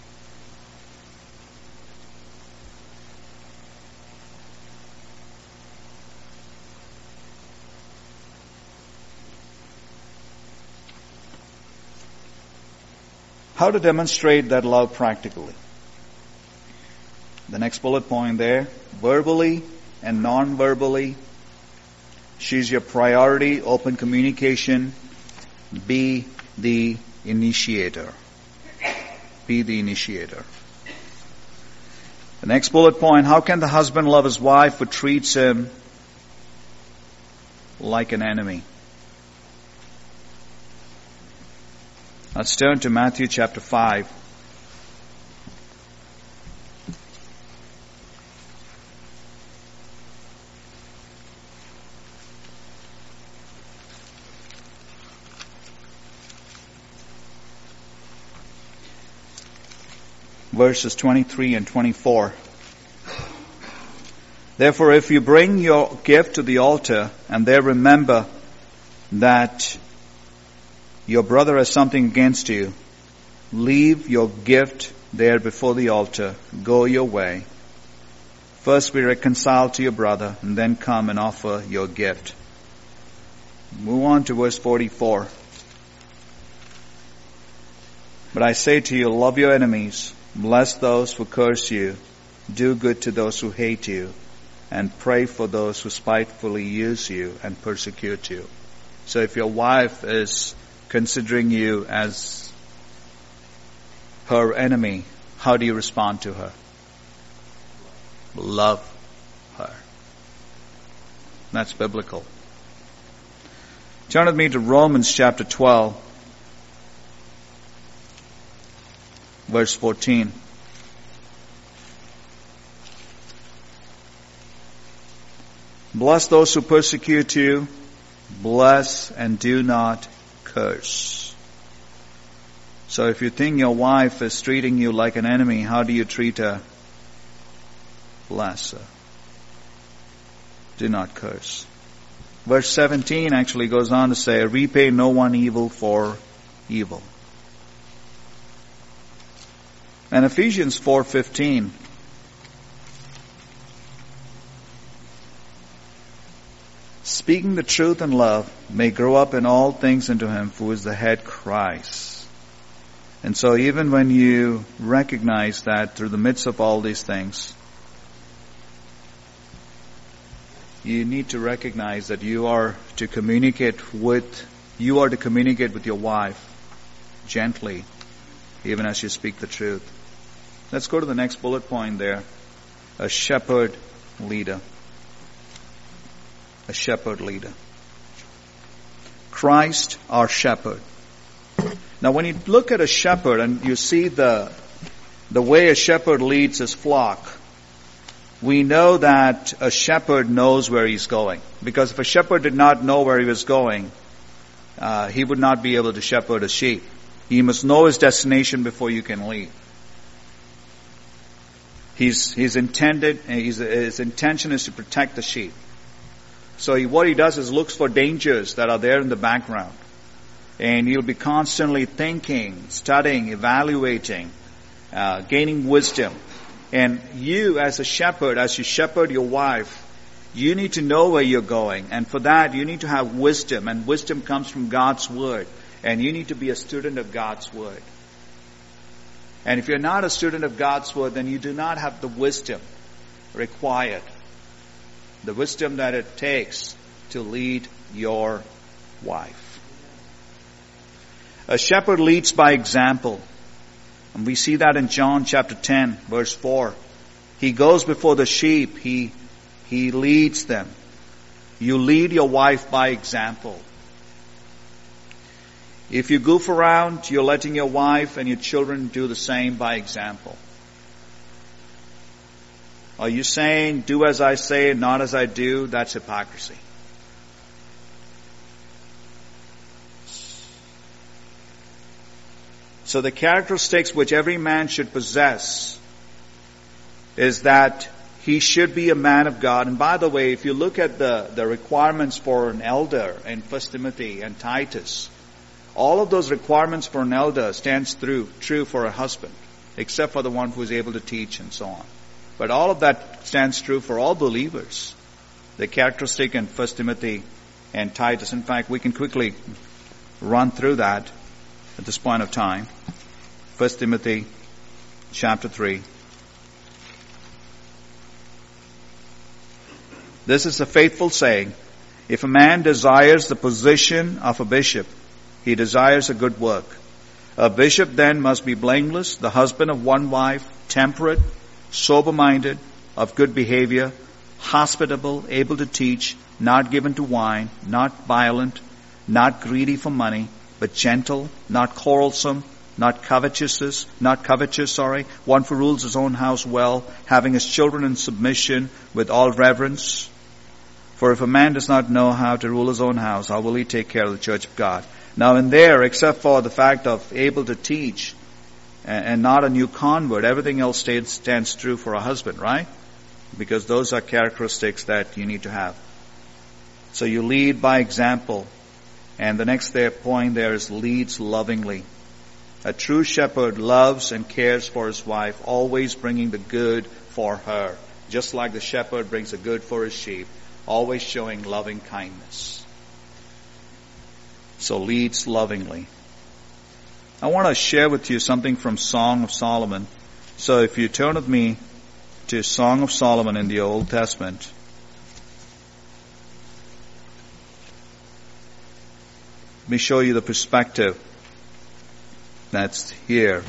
How to demonstrate that love practically? The next bullet point there, verbally and non-verbally. She's your priority, open communication. Be the initiator. Be the initiator. The next bullet point, how can the husband love his wife who treats him like an enemy? Let's turn to Matthew chapter 5. Verses 23 and 24. Therefore, if you bring your gift to the altar and there remember that your brother has something against you, leave your gift there before the altar. Go your way. First be reconciled to your brother and then come and offer your gift. Move on to verse 44. But I say to you, love your enemies. Bless those who curse you. Do good to those who hate you. And pray for those who spitefully use you and persecute you. So if your wife is considering you as her enemy, how do you respond to her? Love. her. That's biblical. Turn with me to Romans chapter 12, verse 14. Bless those who persecute you. Bless and do not curse. So if you think your wife is treating you like an enemy, how do you treat her? Bless her. Do not curse. Verse 17 actually goes on to say, repay no one evil for evil. And Ephesians 4:15. Speaking the truth in love may grow up in all things into Him who is the head, Christ. And so even when you recognize that through the midst of all these things, you need to recognize that you are to communicate with your wife gently, even as you speak the truth. Let's go to the next bullet point there. A shepherd leader. A shepherd leader. Christ, our shepherd. Now when you look at a shepherd and you see the way a shepherd leads his flock, we know that a shepherd knows where he's going. Because if a shepherd did not know where he was going, he would not be able to shepherd a sheep. He must know his destination before you can lead. His intention is to protect the sheep. So what he does is looks for dangers that are there in the background. And he'll be constantly thinking, studying, evaluating, gaining wisdom. And you as a shepherd, as you shepherd your wife, you need to know where you're going. And for that, you need to have wisdom. And wisdom comes from God's Word. And you need to be a student of God's Word. And if you're not a student of God's Word, then you do not have the wisdom required. The wisdom that it takes to lead your wife. A shepherd leads by example. And we see that in John chapter 10, verse 4. He goes before the sheep. He leads them. You lead your wife by example. If you goof around, you're letting your wife and your children do the same by example. Are you saying, do as I say, not as I do? That's hypocrisy. So the characteristics which every man should possess is that he should be a man of God. And by the way, if you look at the requirements for an elder in 1 Timothy and Titus, all of those requirements for an elder stands true for a husband, except for the one who is able to teach and so on. But all of that stands true for all believers. The characteristic in 1 Timothy and Titus. In fact, we can quickly run through that at this point of time. 1 Timothy chapter 3. This is a faithful saying. If a man desires the position of a bishop, he desires a good work. A bishop then must be blameless, the husband of one wife, temperate, sober-minded, of good behavior, hospitable, able to teach, not given to wine, not violent, not greedy for money, but gentle, not quarrelsome, not covetous, one who rules his own house well, having his children in submission with all reverence. For if a man does not know how to rule his own house, how will he take care of the church of God? Now in there, except for the fact of able to teach and not a new convert, everything else stands true for a husband, right? Because those are characteristics that you need to have. So you lead by example. And the next point there is leads lovingly. A true shepherd loves and cares for his wife, always bringing the good for her. Just like the shepherd brings the good for his sheep, always showing loving kindness. So leads lovingly. I want to share with you something from Song of Solomon. So if you turn with me to Song of Solomon in the Old Testament, let me show you the perspective that's here.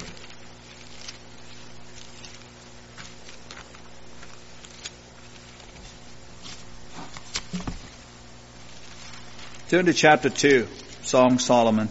Turn to chapter 2, Song of Solomon.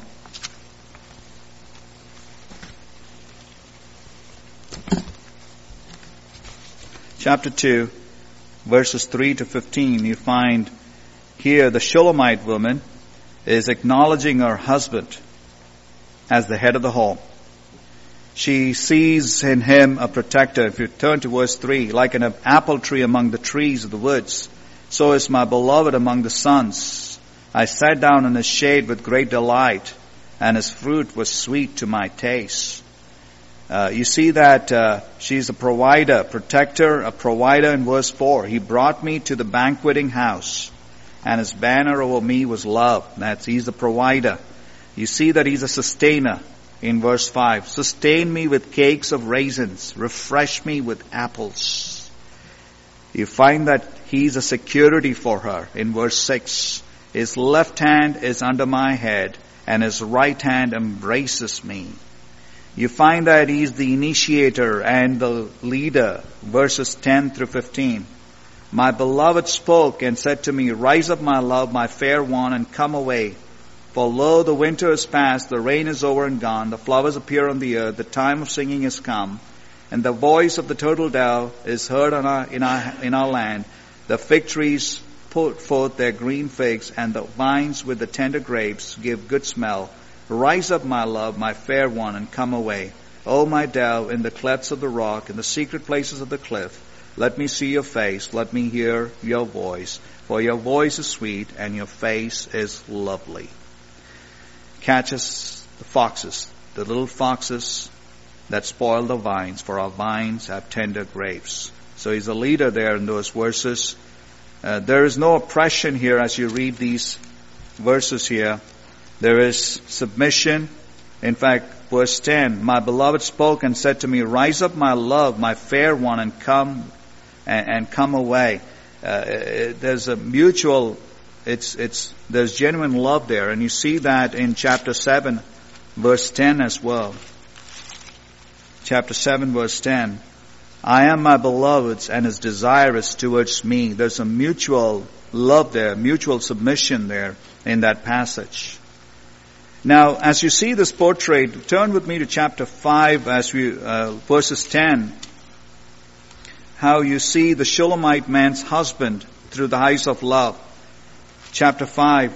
Chapter 2, verses 3 to 15, you find here the Shulamite woman is acknowledging her husband as the head of the home. She sees in him a protector. If you turn to verse 3, like an apple tree among the trees of the woods, so is my beloved among the sons. I sat down in his shade with great delight, and his fruit was sweet to my taste. You see that she's a provider, protector, a provider in verse 4. He brought me to the banqueting house, and his banner over me was love. He's a provider. You see that he's a sustainer in verse 5. Sustain me with cakes of raisins. Refresh me with apples. You find that he's a security for her in verse 6. His left hand is under my head, and his right hand embraces me. You find that he's the initiator and the leader, verses 10 through 15. My beloved spoke and said to me, rise up, my love, my fair one, and come away. For lo, the winter is past, the rain is over and gone, the flowers appear on the earth, the time of singing is come, and the voice of the turtle dove is heard in our land. The fig trees put forth their green figs, and the vines with the tender grapes give good smell. Rise up, my love, my fair one, and come away. O my dove, in the clefts of the rock, in the secret places of the cliff, let me see your face, let me hear your voice, for your voice is sweet, and your face is lovely. Catches the foxes, the little foxes that spoil the vines, for our vines have tender grapes. So he's a leader there in those verses. There is no oppression here as you read these verses here. There is submission. In fact, verse 10, my beloved spoke and said to me, rise up, my love, my fair one, and come away. There's a mutual, there's genuine love there. And you see that in chapter 7, verse 10 as well. Chapter 7, verse 10. I am my beloved's, and his desire is towards me. There's a mutual love there, mutual submission there in that passage. Now, as you see this portrait, turn with me to chapter 5, verses 10. How you see the Shulamite man's husband through the eyes of love. Chapter 5.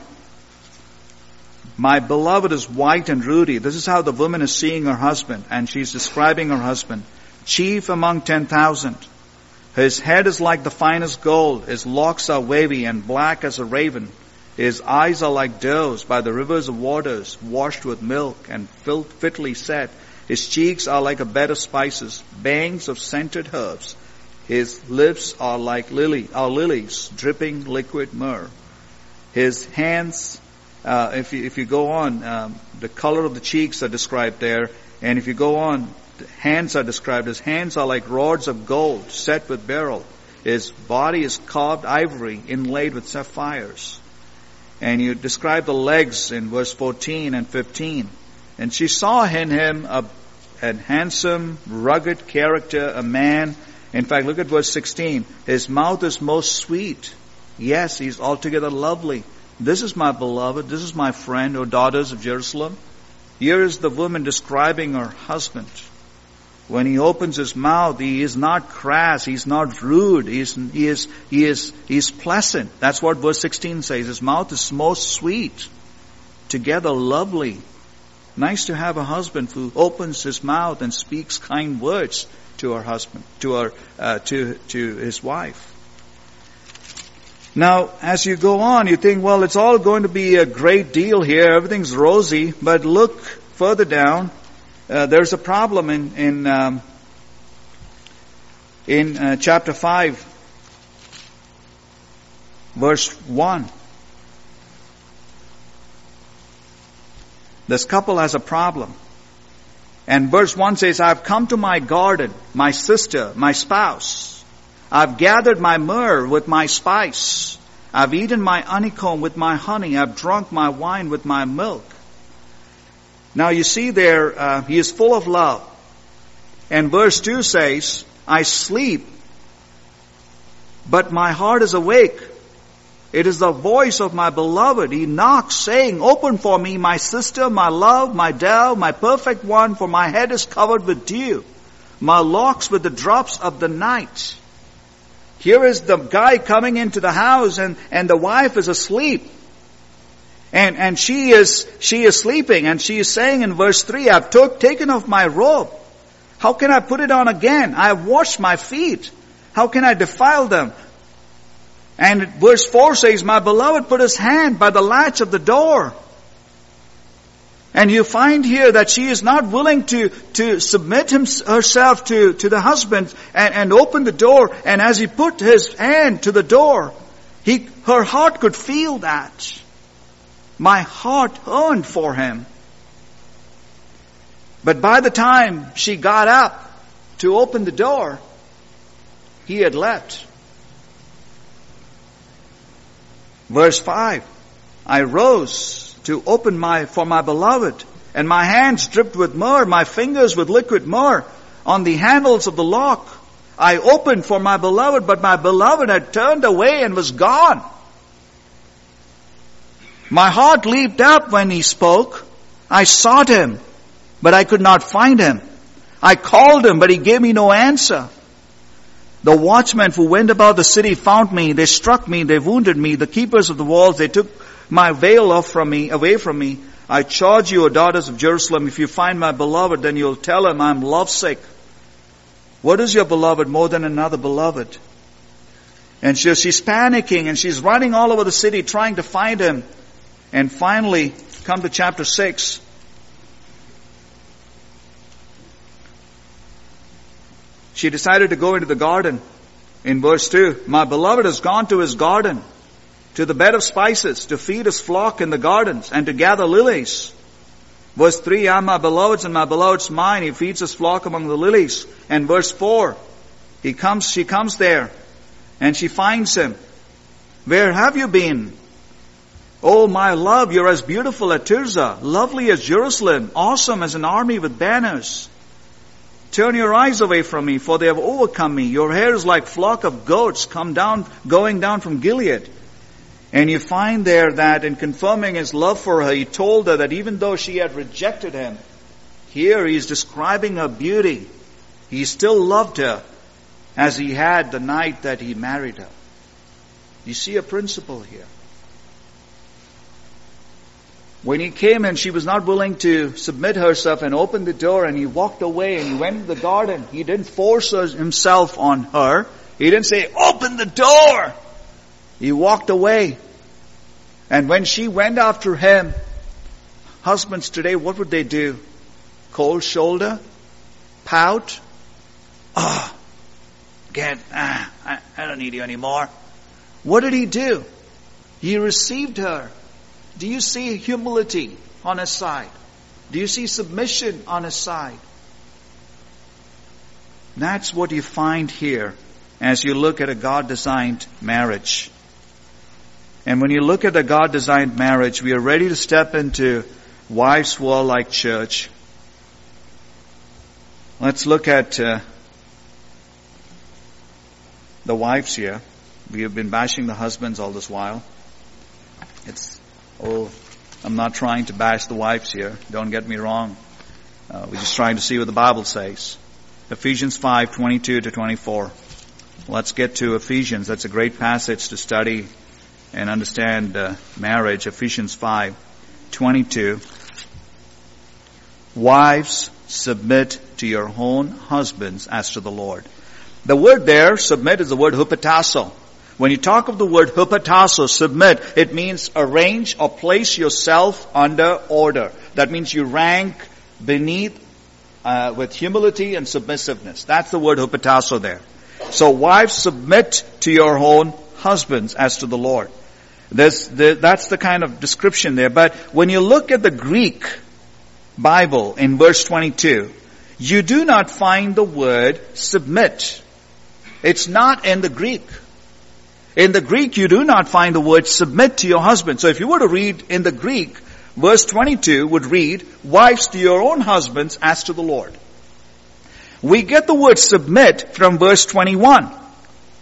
My beloved is white and ruddy. This is how the woman is seeing her husband, and she's describing her husband. Chief among 10,000. His head is like the finest gold. His locks are wavy and black as a raven. His eyes are like doves by the rivers of waters, washed with milk and fitly set. His cheeks are like a bed of spices, banks of scented herbs. His lips are like lilies, dripping liquid myrrh. His hands, if you go on, the color of the cheeks are described there. And if you go on, the hands are described. His hands are like rods of gold set with beryl. His body is carved ivory inlaid with sapphires. And you describe the legs in verse 14 and 15. And she saw in him a handsome, rugged character, a man. In fact, look at verse 16. His mouth is most sweet. Yes, he's altogether lovely. This is my beloved. This is my friend, O daughters of Jerusalem. Here is the woman describing her husband. When he opens his mouth, he is not crass, he's not rude, he is pleasant. That's what verse 16 says. His mouth is most sweet, together lovely. Nice to have a husband who opens his mouth and speaks kind words to her husband, to his wife. Now, as you go on, you think, well, it's all going to be a great deal here. Everything's rosy, but look further down. There's a problem in chapter 5, verse 1. This couple has a problem. And verse 1 says, I've come to my garden, my sister, my spouse. I've gathered my myrrh with my spice. I've eaten my honeycomb with my honey. I've drunk my wine with my milk. Now you see there, he is full of love. And verse 2 says, I sleep, but my heart is awake. It is the voice of my beloved. He knocks, saying, open for me, my sister, my love, my dove, my perfect one, for my head is covered with dew, my locks with the drops of the night. Here is the guy coming into the house, and the wife is asleep. And she is sleeping, and she is saying in verse 3, I have taken off my robe. How can I put it on again? I have washed my feet. How can I defile them? And verse 4 says, my beloved put his hand by the latch of the door. And you find here that she is not willing to submit herself to the husband and open the door. And as he put his hand to the door, her heart could feel that. My heart yearned for him. But by the time she got up to open the door, he had left. Verse 5, I rose to open for my beloved, and my hands dripped with myrrh, my fingers with liquid myrrh on the handles of the lock. I opened for my beloved, but my beloved had turned away and was gone. My heart leaped up when he spoke. I sought him, but I could not find him. I called him, but he gave me no answer. The watchmen who went about the city found me. They struck me. They wounded me. The keepers of the walls, they took my veil away from me. I charge you, O daughters of Jerusalem, if you find my beloved, then you'll tell him I'm lovesick. What is your beloved more than another beloved? And she's panicking, and she's running all over the city trying to find him. And finally, come to chapter 6. She decided to go into the garden. In verse 2, my beloved has gone to his garden, to the bed of spices, to feed his flock in the gardens, and to gather lilies. Verse 3, I am my beloved's, and my beloved's mine. He feeds his flock among the lilies. And verse 4, she comes there, and she finds him. Where have you been? Oh, my love, you're as beautiful as Tirzah, lovely as Jerusalem, awesome as an army with banners. Turn your eyes away from me, for they have overcome me. Your hair is like flock of goats going down from Gilead. And you find there that in confirming his love for her, he told her that even though she had rejected him, here he's describing her beauty. He still loved her as he had the night that he married her. You see a principle here. When he came in, she was not willing to submit herself and open the door, and he walked away and he went into the garden. He didn't force himself on her. He didn't say, open the door. He walked away. And when she went after him, husbands today, what would they do? Cold shoulder? Pout? I don't need you anymore. What did he do? He received her. Do you see humility on his side? Do you see submission on his side? That's what you find here as you look at a God-designed marriage. And when you look at a God-designed marriage, we are ready to step into Wives World like Church. Let's look at the wives here. We have been bashing the husbands all this while. I'm not trying to bash the wives here. Don't get me wrong. We're just trying to see what the Bible says. Ephesians 5:22-24. Let's get to Ephesians. That's a great passage to study and understand marriage. Ephesians 5:22. Wives, submit to your own husbands as to the Lord. The word there, submit, is the word hupatasso. When you talk of the word hupatasso, submit, it means arrange or place yourself under order. That means you rank beneath with humility and submissiveness. That's the word hupatasso there. So wives, submit to your own husbands as to the Lord. That's the kind of description there. But when you look at the Greek Bible in verse 22, you do not find the word submit. It's not in the Greek. In the Greek, you do not find the word submit to your husband. So if you were to read in the Greek, verse 22 would read, wives to your own husbands as to the Lord. We get the word submit from verse 21.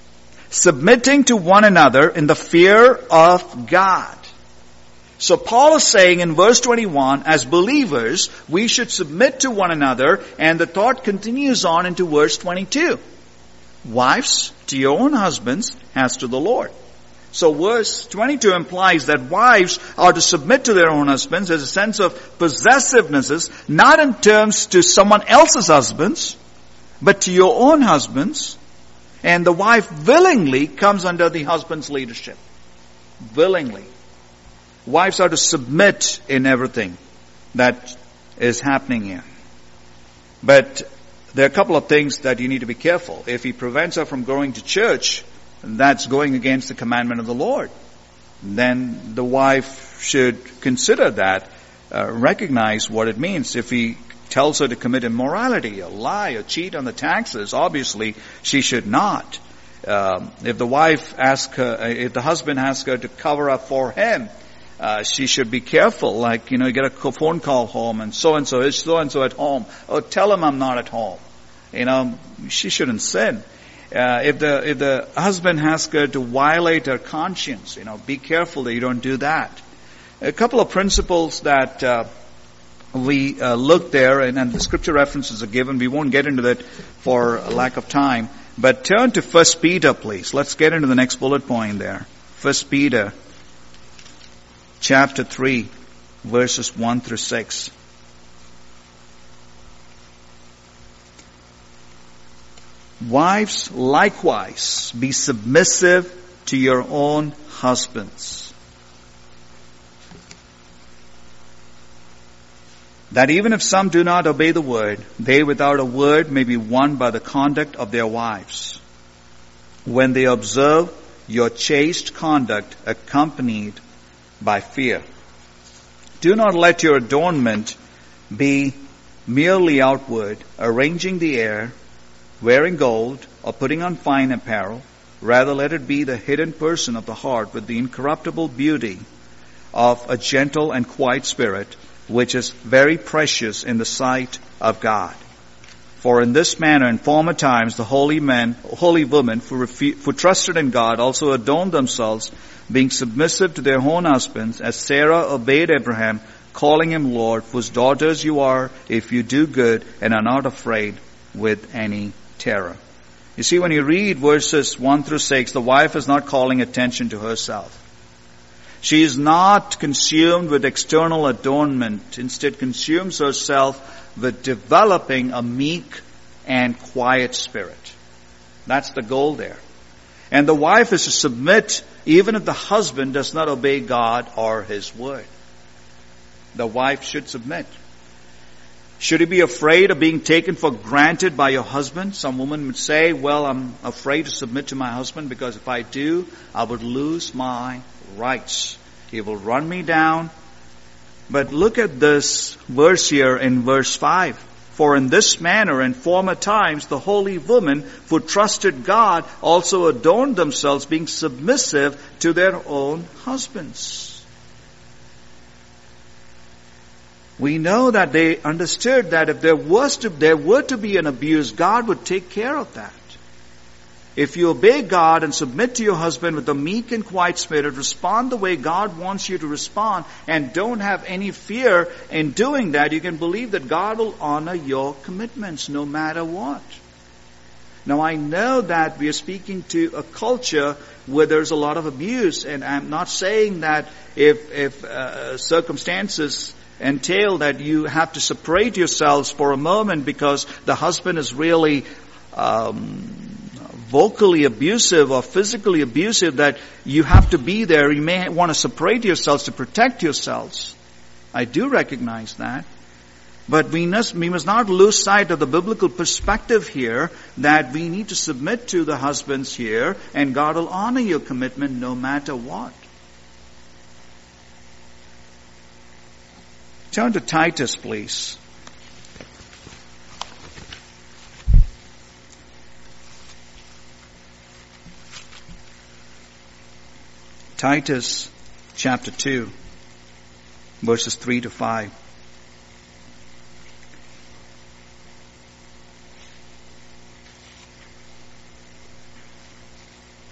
submitting to one another in the fear of God. So Paul is saying in verse 21, as believers, we should submit to one another, and the thought continues on into verse 22. Wives, to your own husbands as to the Lord. So verse 22 implies that wives are to submit to their own husbands. There's a sense of possessiveness, not in terms to someone else's husbands, but to your own husbands. And the wife willingly comes under the husband's leadership. Willingly. Wives are to submit in everything that is happening here. But there are a couple of things that you need to be careful. If he prevents her from going to church, that's going against the commandment of the Lord. Then the wife should consider that, recognize what it means. If he tells her to commit immorality, or lie, or cheat on the taxes, obviously she should not. If the husband asks her to cover up for him, she should be careful. Like, you get a phone call home and so is so-and-so at home. Oh, tell him I'm not at home. She shouldn't sin. If the husband asks her to violate her conscience, be careful that you don't do that. A couple of principles that we look there, and the scripture references are given. We won't get into that for lack of time. But turn to 1 Peter, please. Let's get into the next bullet point there. 1 Peter chapter 3, verses 1 through 6. Wives, likewise, be submissive to your own husbands, that even if some do not obey the word, they without a word may be won by the conduct of their wives, when they observe your chaste conduct accompanied by fear. Do not let your adornment be merely outward, arranging the hair, wearing gold, or putting on fine apparel. Rather, let it be the hidden person of the heart with the incorruptible beauty of a gentle and quiet spirit, which is very precious in the sight of God. For in this manner, in former times, the holy women who trusted in God also adorned themselves, being submissive to their own husbands, as Sarah obeyed Abraham, calling him Lord, whose daughters you are, if you do good and are not afraid with any terror. You see, when you read verses 1 through 6, the wife is not calling attention to herself. She is not consumed with external adornment. Instead, consumes herself with developing a meek and quiet spirit. That's the goal there. And the wife is to submit even if the husband does not obey God or His word. The wife should submit. Should you be afraid of being taken for granted by your husband? Some woman would say, well, I'm afraid to submit to my husband because if I do, I would lose my rights. He will run me down. But look at this verse here in verse 5. For in this manner, in former times, the holy women who trusted God also adorned themselves, being submissive to their own husbands. We know that they understood that if there were to be an abuse, God would take care of that. If you obey God and submit to your husband with a meek and quiet spirit, respond the way God wants you to respond, and don't have any fear in doing that, you can believe that God will honor your commitments no matter what. Now, I know that we are speaking to a culture where there's a lot of abuse, and I'm not saying that if circumstances entail that you have to separate yourselves for a moment because the husband is really vocally abusive or physically abusive, that you have to be there. You may want to separate yourselves to protect yourselves. I do recognize that. But we must not lose sight of the biblical perspective here, that we need to submit to the husbands here, and God will honor your commitment no matter what. Turn to Titus, please. Titus chapter 2, verses 3 to 5.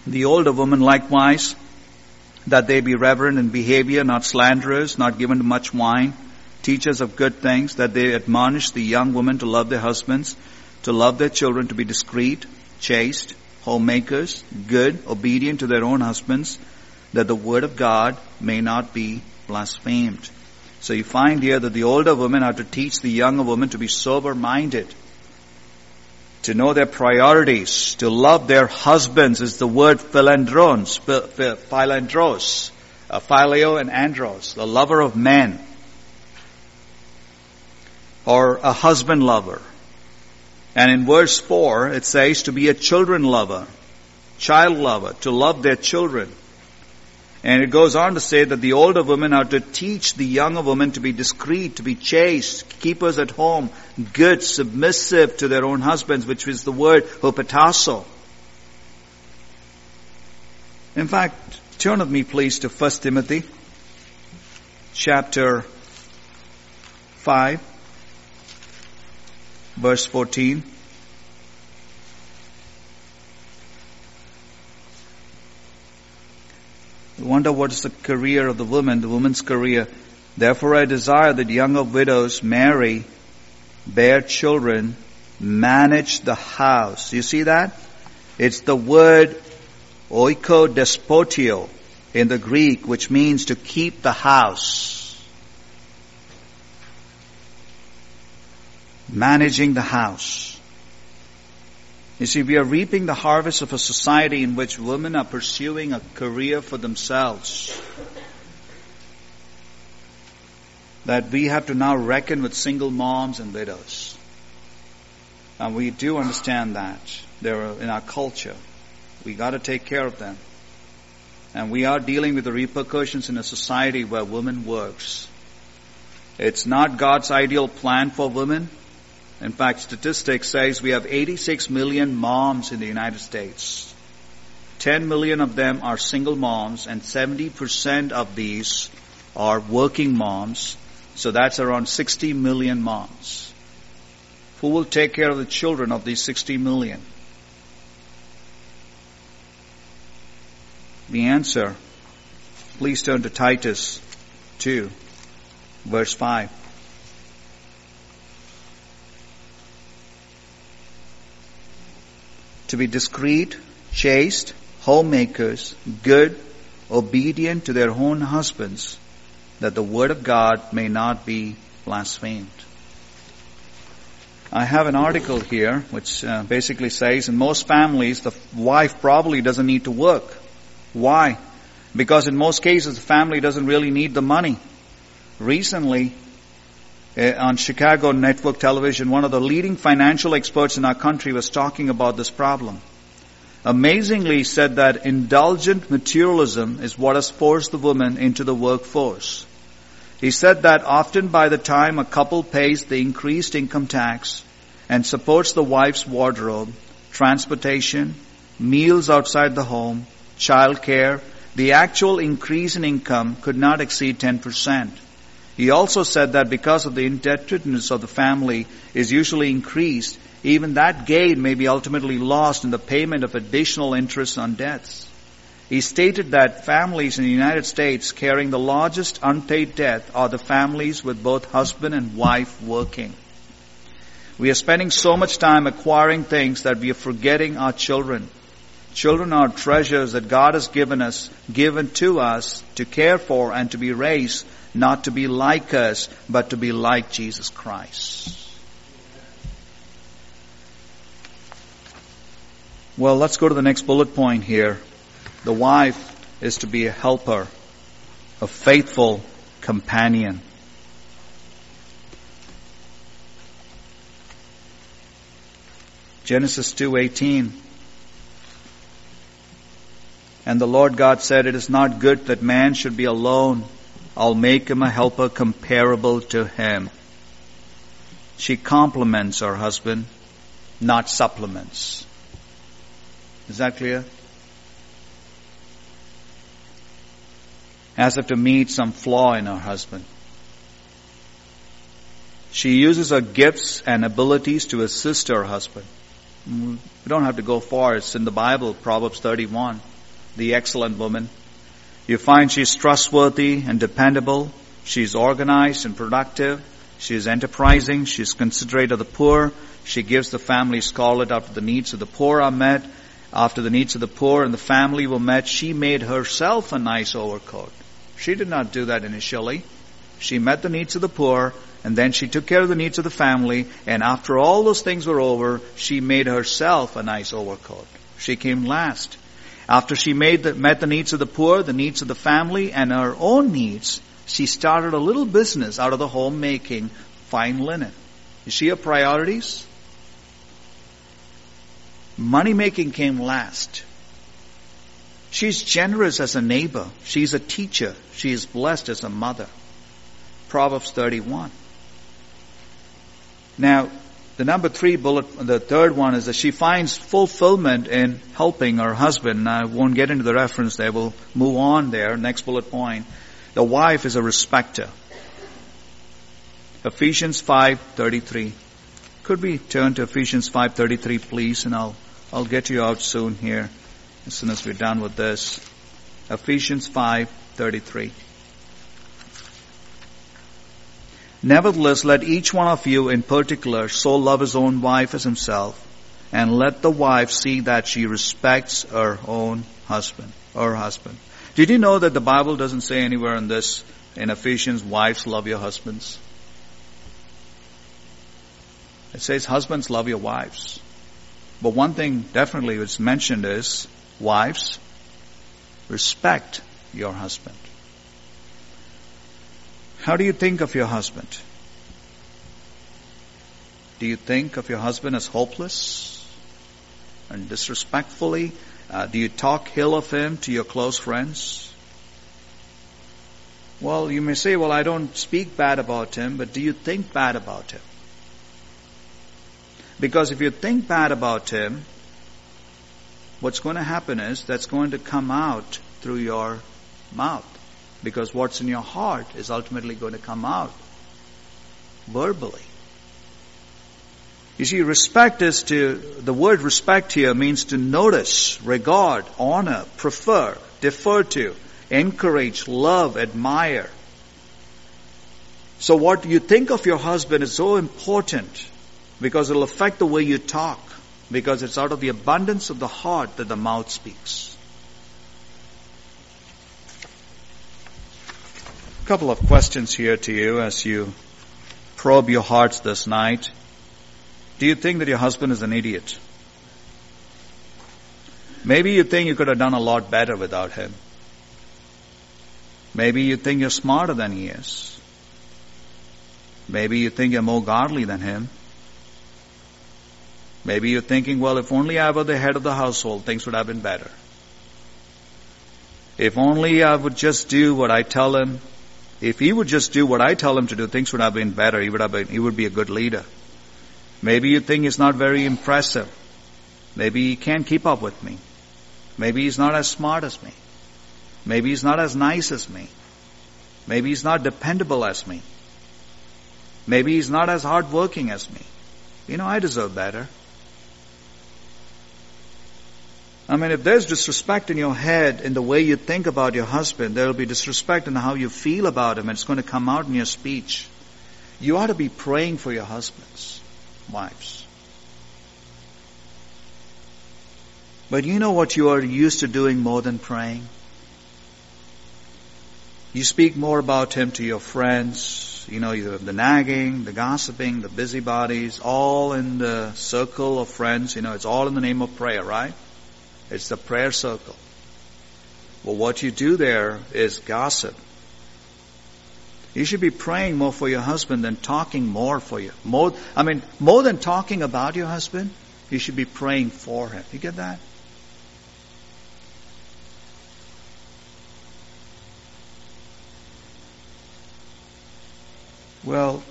The older women likewise, that they be reverent in behavior, not slanderers, not given to much wine, teachers of good things, that they admonish the young women to love their husbands, to love their children, to be discreet, chaste, homemakers, good, obedient to their own husbands, that the word of God may not be blasphemed. So you find here that the older women are to teach the younger women to be sober-minded, to know their priorities, to love their husbands is the word philandros, phileo and andros, the lover of men, or a husband lover. And in verse 4, it says to be a children lover, child lover, to love their children. And it goes on to say that the older women are to teach the younger women to be discreet, to be chaste, keepers at home, good, submissive to their own husbands, which is the word hopatasso. In fact, turn with me please to 1 Timothy chapter 5, verse 14. I wonder what is the career of the woman's career. Therefore I desire that younger widows marry, bear children, manage the house. You see that? It's the word oikodespotio in the Greek, which means to keep the house. Managing the house. You see, we are reaping the harvest of a society in which women are pursuing a career for themselves. That we have to now reckon with single moms and widows. And we do understand that. They're in our culture. We got to take care of them. And we are dealing with the repercussions in a society where women works. It's not God's ideal plan for women. In fact, statistics says we have 86 million moms in the United States. 10 million of them are single moms, and 70% of these are working moms. So that's around 60 million moms. Who will take care of the children of these 60 million? The answer, please turn to Titus 2, verse 5. To be discreet, chaste, homemakers, good, obedient to their own husbands, that the word of God may not be blasphemed. I have an article here which basically says in most families the wife probably doesn't need to work. Why? Because in most cases the family doesn't really need the money. Recently, on Chicago Network Television, one of the leading financial experts in our country was talking about this problem. Amazingly, he said that indulgent materialism is what has forced the woman into the workforce. He said that often by the time a couple pays the increased income tax and supports the wife's wardrobe, transportation, meals outside the home, child care, the actual increase in income could not exceed 10%. He also said that because of the indebtedness of the family is usually increased, even that gain may be ultimately lost in the payment of additional interest on debts. He stated that families in the United States carrying the largest unpaid debt are the families with both husband and wife working. We are spending so much time acquiring things that we are forgetting our children. Children are treasures that God has given to us to care for and to be raised, not to be like us, but to be like Jesus Christ. Well, let's go to the next bullet point here. The wife is to be a helper, a faithful companion. Genesis 2:18. And the Lord God said, "It is not good that man should be alone. I'll make him a helper comparable to him." She complements her husband, not supplements. Is that clear? As if to meet some flaw in her husband. She uses her gifts and abilities to assist her husband. We don't have to go far. It's in the Bible, Proverbs 31. the excellent woman. You find she's trustworthy and dependable. She's organized and productive. She's enterprising. She's considerate of the poor. She gives the family scarlet after the needs of the poor are met. After the needs of the poor and the family were met, she made herself a nice overcoat. She did not do that initially. She met the needs of the poor, and then she took care of the needs of the family, and after all those things were over, she made herself a nice overcoat. She came last. After she met the needs of the poor, the needs of the family, and her own needs, she started a little business out of the home making fine linen. You see her priorities? Money making came last. She's generous as a neighbor. She's a teacher. She is blessed as a mother. Proverbs 31. Now, the third one is that she finds fulfillment in helping her husband. I won't get into the reference there. We'll move on there. Next bullet point. The wife is a respecter. Ephesians 5:33. Could we turn to Ephesians 5:33, please? And I'll get you out soon here, as soon as we're done with this. Ephesians 5:33. Nevertheless, let each one of you in particular so love his own wife as himself, and let the wife see that she respects her own husband, her husband. Did you know that the Bible doesn't say anywhere in Ephesians, wives love your husbands? It says husbands love your wives. But one thing definitely that's mentioned is, wives, respect your husband. How do you think of your husband? Do you think of your husband as hopeless and disrespectfully? Do you talk ill of him to your close friends? Well, you may say, well, I don't speak bad about him, but do you think bad about him? Because if you think bad about him, what's going to happen is that's going to come out through your mouth. Because what's in your heart is ultimately going to come out verbally. You see, the word respect here means to notice, regard, honor, prefer, defer to, encourage, love, admire. So what you think of your husband is so important because it'll affect the way you talk, because it's out of the abundance of the heart that the mouth speaks. A couple of questions here to you as you probe your hearts this night. Do you think that your husband is an idiot? Maybe you think you could have done a lot better without him. Maybe you think you're smarter than he is. Maybe you think you're more godly than him. Maybe you're thinking, well, if only I were the head of the household, things would have been better. If only I would just do what I tell him. If he would just do what I tell him to do, things would have been better. He would be a good leader. Maybe you think he's not very impressive. Maybe he can't keep up with me. Maybe he's not as smart as me. Maybe he's not as nice as me. Maybe he's not dependable as me. Maybe he's not as hardworking as me. I deserve better. If there's disrespect in your head in the way you think about your husband, there will be disrespect in how you feel about him, and it's going to come out in your speech. You ought to be praying for your husbands, wives. But you know what you are used to doing more than praying? You speak more about him to your friends. You have the nagging, the gossiping, the busybodies, all in the circle of friends. It's all in the name of prayer, right? It's the prayer circle. Well, what you do there is gossip. You should be praying more for your husband than talking more for you. More than talking about your husband, you should be praying for him. You get that? Well,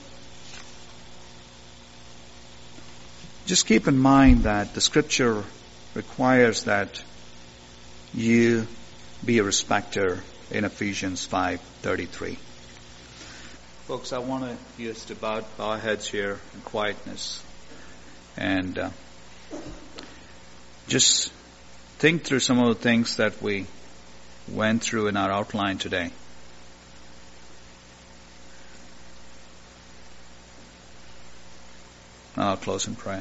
just keep in mind that the scripture requires that you be a respecter in Ephesians 5:33. Folks, I want us to bow our heads here in quietness and just think through some of the things that we went through in our outline today. I'll close in prayer.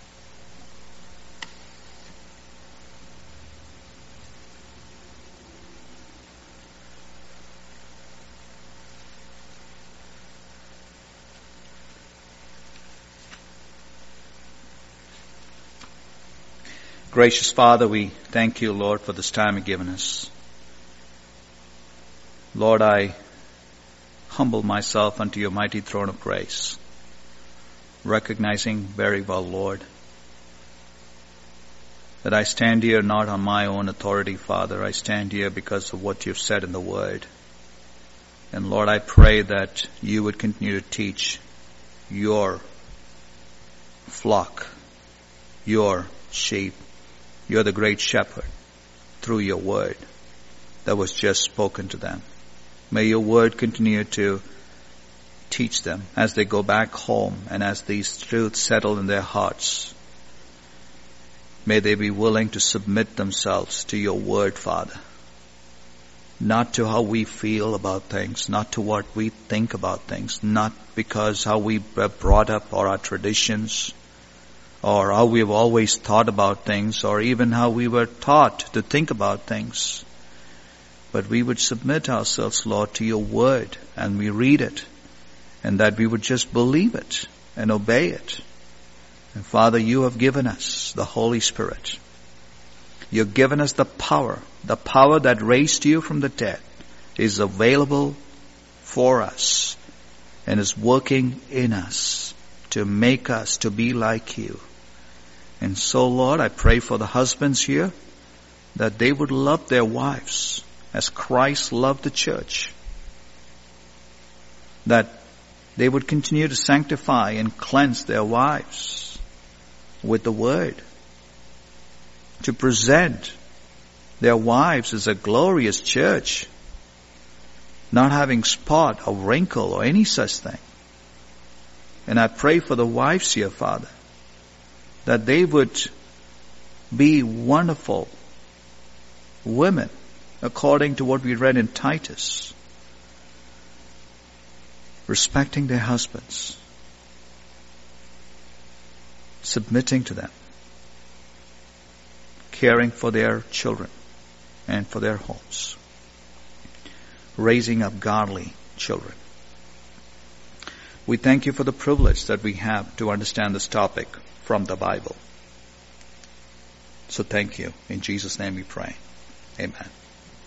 Gracious Father, we thank you, Lord, for this time you've given us. Lord, I humble myself unto your mighty throne of grace, recognizing very well, Lord, that I stand here not on my own authority, Father. I stand here because of what you've said in the Word. And Lord, I pray that you would continue to teach your flock, your sheep. You're the great shepherd through your word that was just spoken to them. May your word continue to teach them as they go back home and as these truths settle in their hearts. May they be willing to submit themselves to your word, Father. Not to how we feel about things, not to what we think about things, not because how we were brought up or our traditions, or how we've always thought about things, or even how we were taught to think about things. But we would submit ourselves, Lord, to your word, and we read it, and that we would just believe it and obey it. And Father, you have given us the Holy Spirit. You've given us the power that raised you from the dead is available for us and is working in us to make us to be like you. And so, Lord, I pray for the husbands here that they would love their wives as Christ loved the church. That they would continue to sanctify and cleanse their wives with the word. To present their wives as a glorious church, not having spot or wrinkle or any such thing. And I pray for the wives here, Father, that they would be wonderful women according to what we read in Titus, respecting their husbands, submitting to them, caring for their children and for their homes, raising up godly children. We thank you for the privilege that we have to understand this topic from the Bible. So thank you. In Jesus' name we pray. Amen.